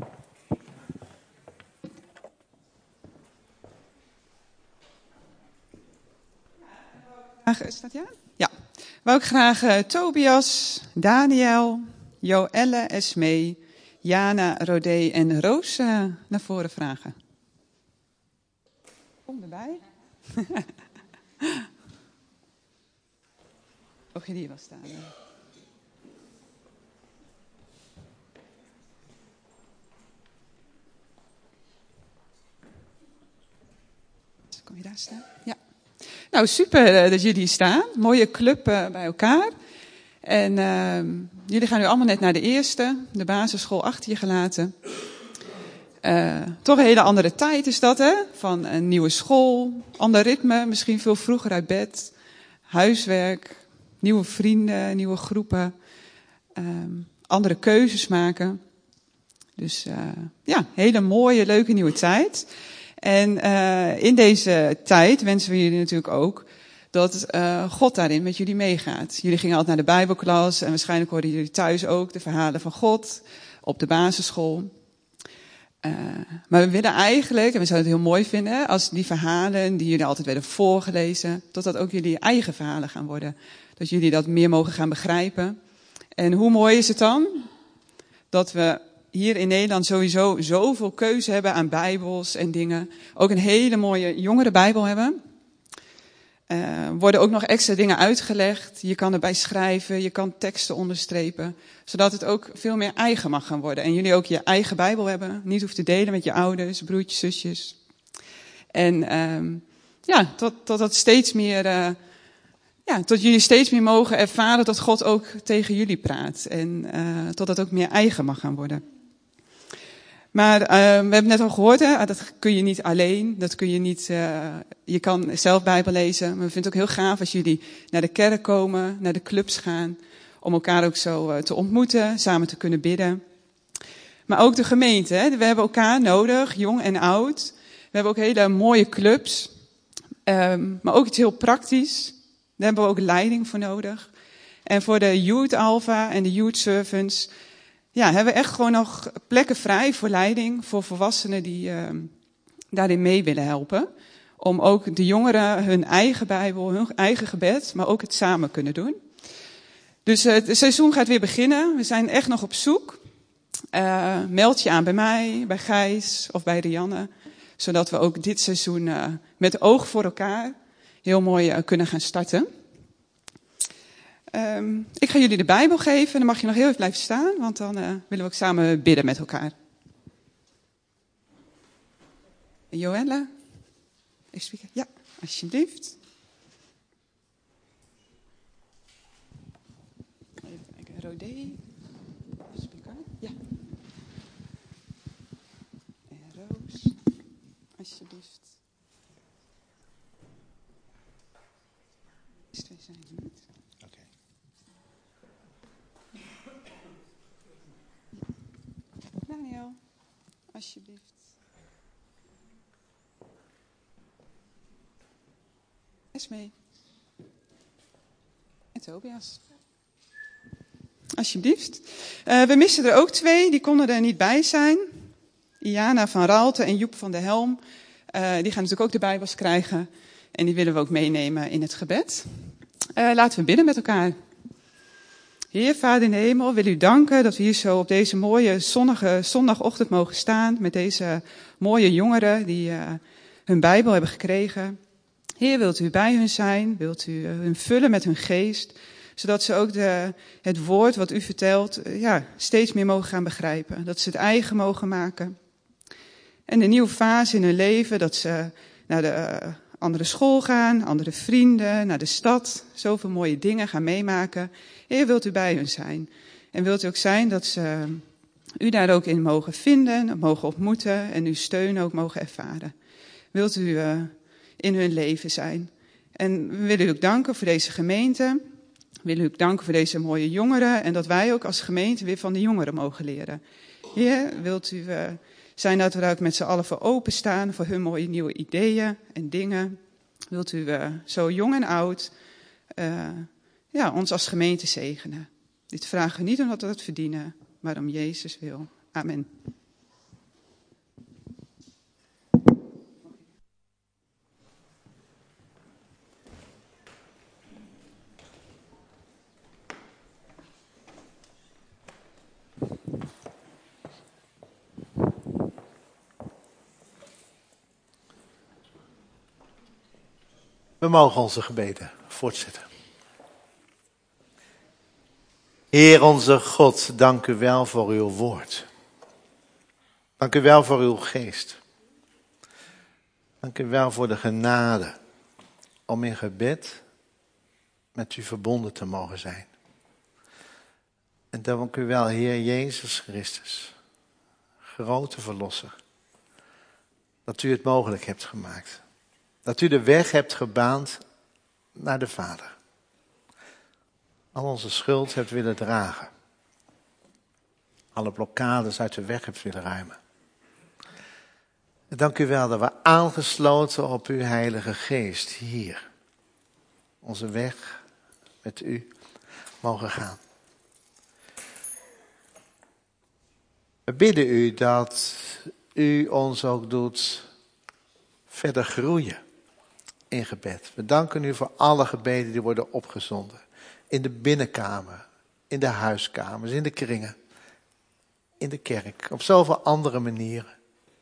Is dat ja? Ja. Wou ik graag uh, Tobias, Daniel, Joelle, Esmee, Jana, Rodé en Roos uh, naar voren vragen. Kom erbij. Of je die wel staan. Ja. Kom je daar staan? Ja. Nou, super dat jullie staan. Mooie club uh, bij elkaar. En uh, jullie gaan nu allemaal net naar de eerste, de basisschool achter je gelaten. Uh, toch een hele andere tijd is dat, hè? Van een nieuwe school, ander ritme, misschien veel vroeger uit bed, huiswerk, nieuwe vrienden, nieuwe groepen, uh, andere keuzes maken. Dus uh, ja, hele mooie, leuke nieuwe tijd. En uh, in deze tijd wensen we jullie natuurlijk ook dat uh, God daarin met jullie meegaat. Jullie gingen altijd naar de Bijbelklas en waarschijnlijk hoorden jullie thuis ook de verhalen van God op de basisschool. Uh, maar we willen eigenlijk, en we zouden het heel mooi vinden, als die verhalen die jullie altijd werden voorgelezen, dat dat ook jullie eigen verhalen gaan worden. Dat jullie dat meer mogen gaan begrijpen. En hoe mooi is het dan dat we hier in Nederland sowieso zoveel keuze hebben aan bijbels en dingen. Ook een hele mooie jongere bijbel hebben. Uh, worden ook nog extra dingen uitgelegd. Je kan erbij schrijven, je kan teksten onderstrepen. Zodat het ook veel meer eigen mag gaan worden. En jullie ook je eigen bijbel hebben. Niet hoeft te delen met je ouders, broertjes, zusjes. En um, ja, tot, tot dat steeds meer... Uh, ja, tot jullie steeds meer mogen ervaren dat God ook tegen jullie praat. En uh, tot dat ook meer eigen mag gaan worden. Maar uh, we hebben het net al gehoord, hè, dat kun je niet alleen, dat kun je niet, uh, je kan zelf Bijbel lezen. Maar we vinden het ook heel gaaf als jullie naar de kerk komen, naar de clubs gaan, om elkaar ook zo uh, te ontmoeten, samen te kunnen bidden. Maar ook de gemeente, hè, we hebben elkaar nodig, jong en oud. We hebben ook hele mooie clubs, um, maar ook iets heel praktisch. Daar hebben we ook leiding voor nodig. En voor de Youth Alpha en de Youth Servants, ja, hebben we echt gewoon nog plekken vrij voor leiding, voor volwassenen die uh, daarin mee willen helpen. Om ook de jongeren hun eigen Bijbel, hun eigen gebed, maar ook het samen kunnen doen. Dus uh, het seizoen gaat weer beginnen. We zijn echt nog op zoek. Uh, meld je aan bij mij, bij Gijs of bij Rianne. Zodat we ook dit seizoen uh, met oog voor elkaar heel mooi uh, kunnen gaan starten. Um, ik ga jullie de Bijbel geven en dan mag je nog heel even blijven staan, want dan uh, willen we ook samen bidden met elkaar. Joelle, ja, alsjeblieft. Even kijken, Rodé. Ja. En Roos, alsjeblieft. Deze twee zijn er niet. Daniel, alsjeblieft. Esmee. En Tobias. Alsjeblieft. Uh, we missen er ook twee, die konden er niet bij zijn. Iana van Raalte en Joep van der Helm. Uh, die gaan natuurlijk ook de Bijbels krijgen. En die willen we ook meenemen in het gebed. Uh, laten we bidden met elkaar. Heer, Vader in de hemel, wil u danken dat we hier zo op deze mooie zonnige zondagochtend mogen staan met deze mooie jongeren die uh, hun Bijbel hebben gekregen. Heer, wilt u bij hun zijn, wilt u uh, hun vullen met hun geest, zodat ze ook de, het woord wat u vertelt uh, ja, steeds meer mogen gaan begrijpen. Dat ze het eigen mogen maken. En een nieuwe fase in hun leven, dat ze naar de uh, andere school gaan, andere vrienden, naar de stad, zoveel mooie dingen gaan meemaken. Heer, wilt u bij hun zijn. En wilt u ook zijn dat ze u daar ook in mogen vinden, mogen ontmoeten en uw steun ook mogen ervaren. Wilt u uh, in hun leven zijn. En we willen u ook danken voor deze gemeente. We willen u ook danken voor deze mooie jongeren. En dat wij ook als gemeente weer van de jongeren mogen leren. Heer, wilt u uh, zijn dat we daar ook met z'n allen voor openstaan, voor hun mooie nieuwe ideeën en dingen. Wilt u uh, zo jong en oud uh, ja, ons als gemeente zegenen. Dit vragen we niet omdat we het verdienen, maar om Jezus wil. Amen. We mogen onze gebeden voortzetten. Heer onze God, dank u wel voor uw woord. Dank u wel voor uw geest. Dank u wel voor de genade om in gebed met u verbonden te mogen zijn. En dank u wel, Heer Jezus Christus, grote verlosser, dat u het mogelijk hebt gemaakt. Dat u de weg hebt gebaand naar de Vader. Al onze schuld hebt willen dragen. Alle blokkades uit de weg hebt willen ruimen. Dank u wel dat we aangesloten op uw Heilige Geest hier onze weg met u mogen gaan. We bidden u dat u ons ook doet verder groeien in gebed. We danken u voor alle gebeden die worden opgezonden. In de binnenkamer, in de huiskamers, in de kringen, in de kerk, op zoveel andere manieren.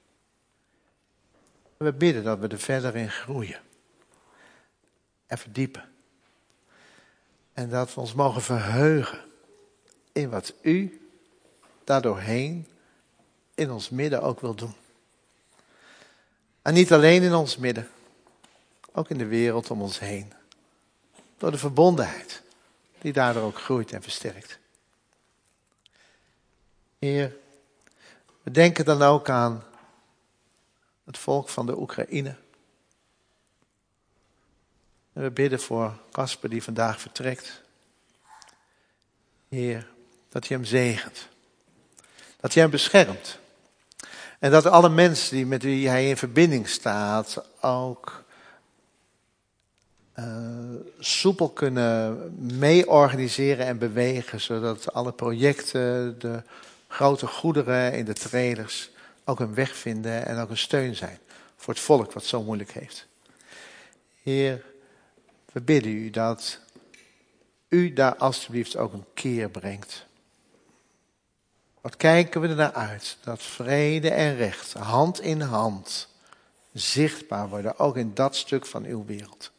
We bidden dat we er verder in groeien en verdiepen. En dat we ons mogen verheugen in wat u daardoorheen in ons midden ook wil doen. En niet alleen in ons midden, ook in de wereld om ons heen. Door de verbondenheid die daardoor ook groeit en versterkt. Heer, we denken dan ook aan het volk van de Oekraïne. En we bidden voor Casper die vandaag vertrekt. Heer, dat je hem zegent. Dat je hem beschermt. En dat alle mensen die met wie hij in verbinding staat ook uh, soepel kunnen mee-organiseren en bewegen. Zodat alle projecten, de grote goederen in de trailers ook een weg vinden en ook een steun zijn voor het volk wat zo moeilijk heeft. Heer, we bidden u dat u daar alstublieft ook een keer brengt. Wat kijken we er naar uit, dat vrede en recht hand in hand zichtbaar worden, ook in dat stuk van uw wereld.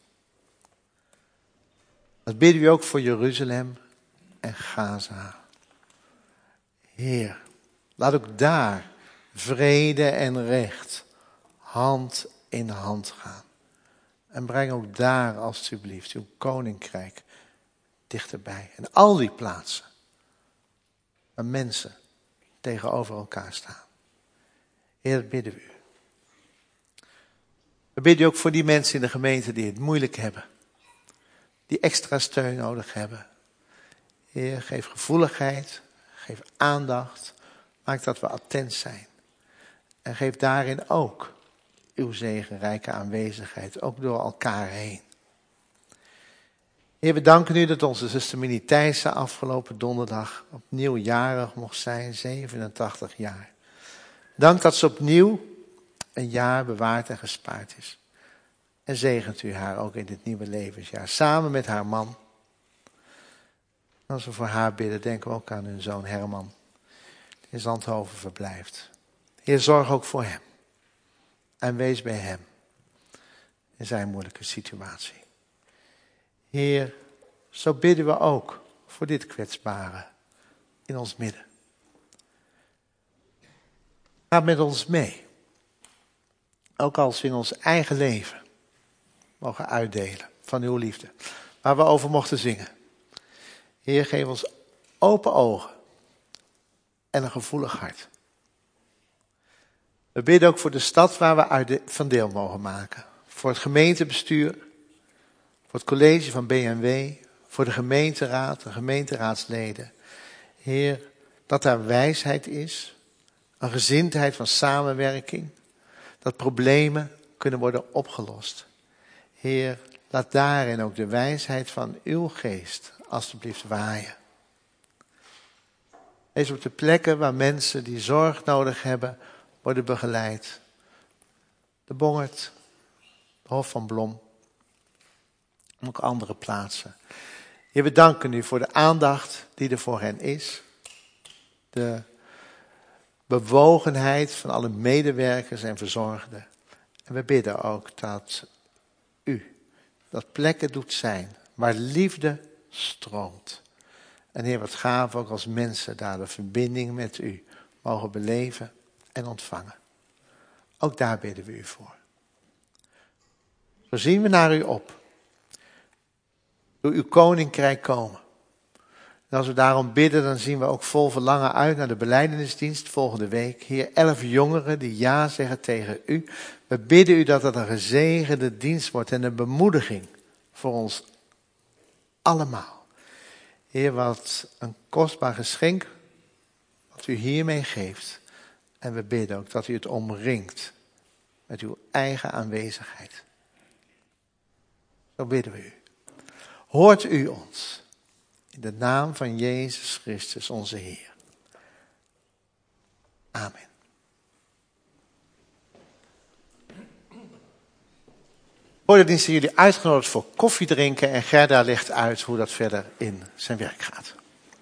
Dat bidden we ook voor Jeruzalem en Gaza. Heer, laat ook daar vrede en recht hand in hand gaan. En breng ook daar alstublieft uw koninkrijk dichterbij. En al die plaatsen waar mensen tegenover elkaar staan. Heer, dat bidden we u. We bidden u ook voor die mensen in de gemeente die het moeilijk hebben. Die extra steun nodig hebben. Heer, geef gevoeligheid, geef aandacht. Maak dat we attent zijn. En geef daarin ook uw zegenrijke aanwezigheid, ook door elkaar heen. Heer, we danken u dat onze zuster Minnie Thijssen afgelopen donderdag opnieuw jarig mocht zijn, zevenentachtig jaar. Dank dat ze opnieuw een jaar bewaard en gespaard is. En zegent u haar ook in dit nieuwe levensjaar, samen met haar man. Als we voor haar bidden, denken we ook aan hun zoon Herman, die in Zandhoven verblijft. Heer, zorg ook voor hem. En wees bij hem in zijn moeilijke situatie. Heer, zo bidden we ook voor dit kwetsbare in ons midden. Ga met ons mee. Ook als we in ons eigen leven mogen uitdelen van uw liefde. Waar we over mochten zingen. Heer, geef ons open ogen en een gevoelig hart. We bidden ook voor de stad waar we uit van deel mogen maken. Voor het gemeentebestuur, voor het college van B N W, voor de gemeenteraad, de gemeenteraadsleden. Heer, dat daar wijsheid is, een gezindheid van samenwerking, dat problemen kunnen worden opgelost. Heer, laat daarin ook de wijsheid van uw geest alstublieft waaien. Wees op de plekken waar mensen die zorg nodig hebben, worden begeleid. De Bongert, de Hof van Blom, en ook andere plaatsen. Heer, we danken u voor de aandacht die er voor hen is. De bewogenheid van alle medewerkers en verzorgden. En we bidden ook dat u dat plekken doet zijn waar liefde stroomt. En Heer, wat gaaf ook als mensen daar de verbinding met u mogen beleven en ontvangen. Ook daar bidden we u voor. Zo zien we naar u op. Door uw koninkrijk komen. En als we daarom bidden, dan zien we ook vol verlangen uit naar de belijdenisdienst volgende week. Heer, elf jongeren die ja zeggen tegen u. We bidden u dat het een gezegende dienst wordt en een bemoediging voor ons allemaal. Heer, wat een kostbaar geschenk wat u hiermee geeft. En we bidden ook dat u het omringt met uw eigen aanwezigheid. Zo bidden we u. Hoort u ons. In de naam van Jezus Christus, onze Heer. Amen. Voor de dienst zijn jullie uitgenodigd voor koffie drinken en Gerda legt uit hoe dat verder in zijn werk gaat.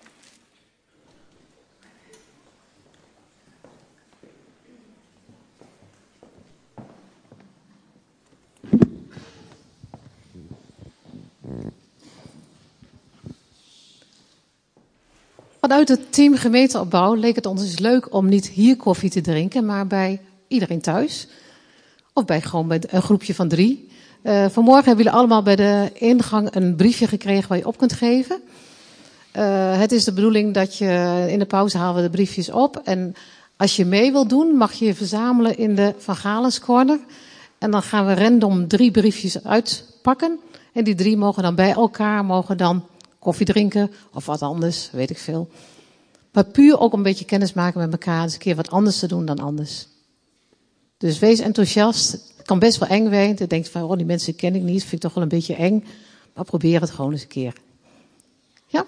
Vanuit het team gemeenteopbouw leek het ons dus leuk om niet hier koffie te drinken, maar bij iedereen thuis. Of bij gewoon bij een groepje van drie. Uh, vanmorgen hebben jullie allemaal bij de ingang een briefje gekregen waar je op kunt geven. Uh, het is de bedoeling dat je in de pauze halen we de briefjes op. En als je mee wilt doen, mag je je verzamelen in de Van Galens Corner. En dan gaan we random drie briefjes uitpakken. En die drie mogen dan bij elkaar, mogen dan koffie drinken of wat anders, weet ik veel. Maar puur ook een beetje kennis maken met elkaar. Dus een keer wat anders te doen dan anders. Dus wees enthousiast. Het kan best wel eng zijn. Je denkt van, oh, die mensen ken ik niet. Vind ik toch wel een beetje eng. Maar probeer het gewoon eens een keer. Ja.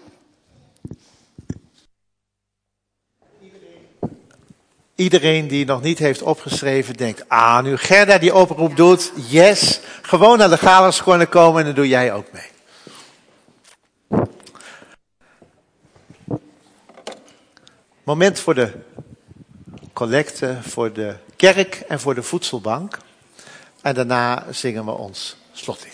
Iedereen die nog niet heeft opgeschreven denkt, ah, nu Gerda die oproep doet, yes. Gewoon naar de Galens Corner komen en dan doe jij ook mee. Moment voor de collecte, voor de kerk en voor de voedselbank. En daarna zingen we ons slotlied.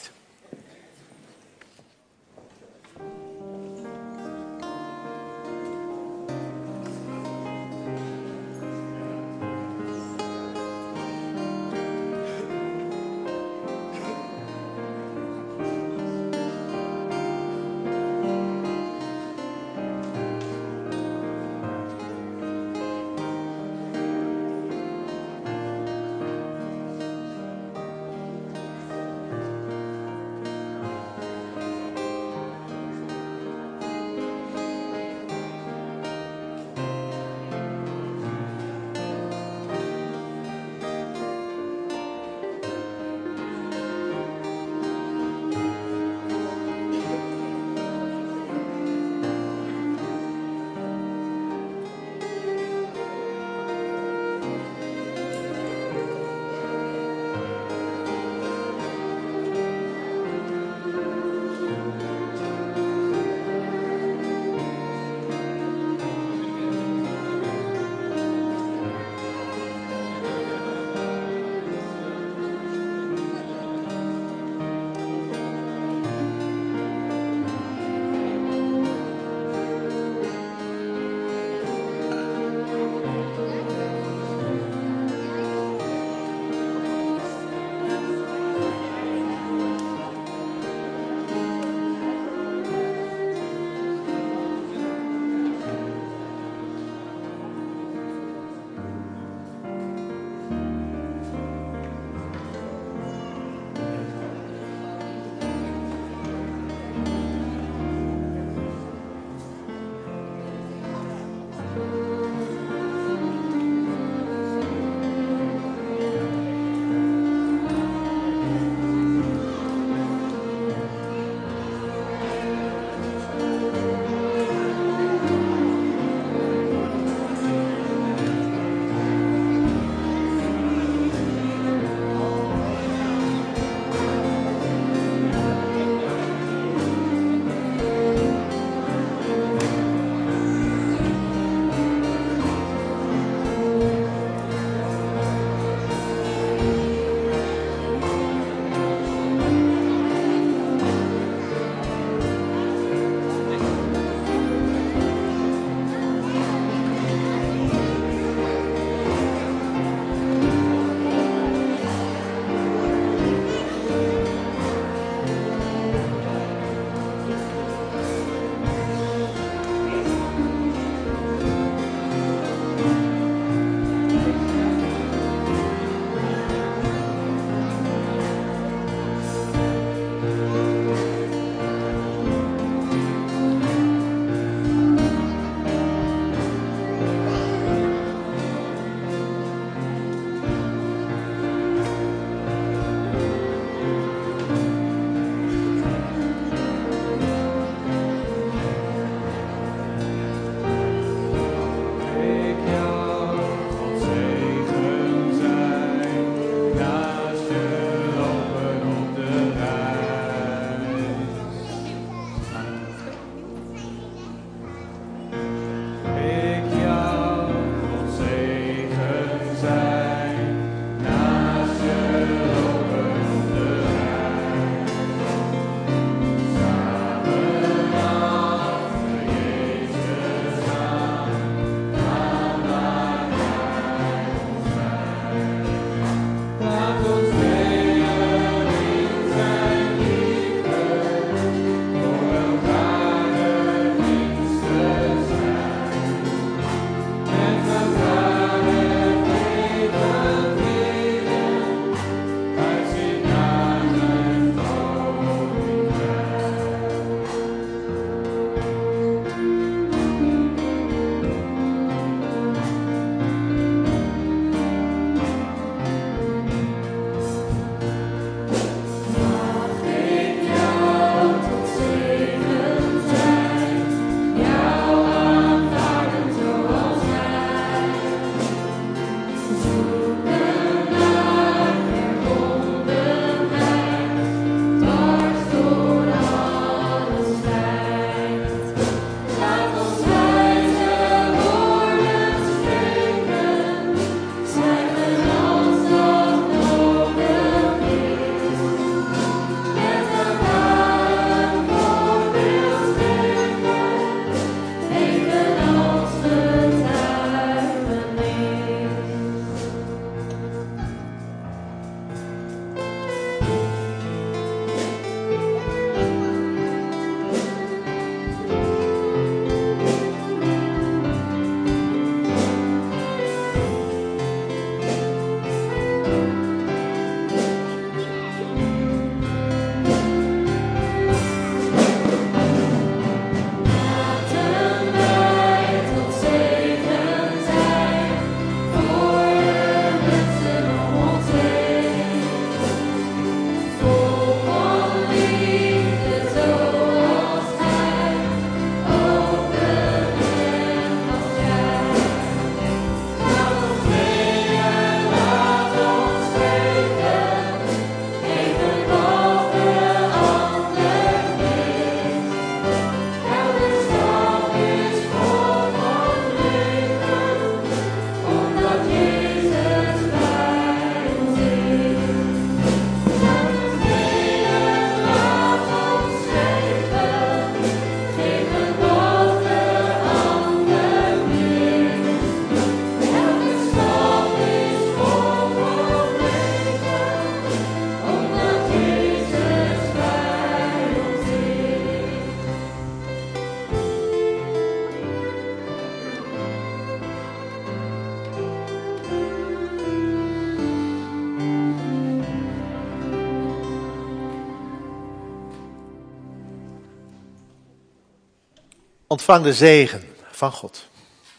Ontvang de zegen van God.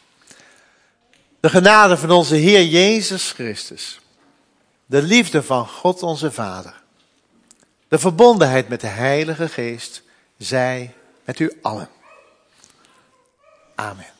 De genade van onze Heer Jezus Christus. De liefde van God onze Vader. De verbondenheid met de Heilige Geest zij met u allen. Amen.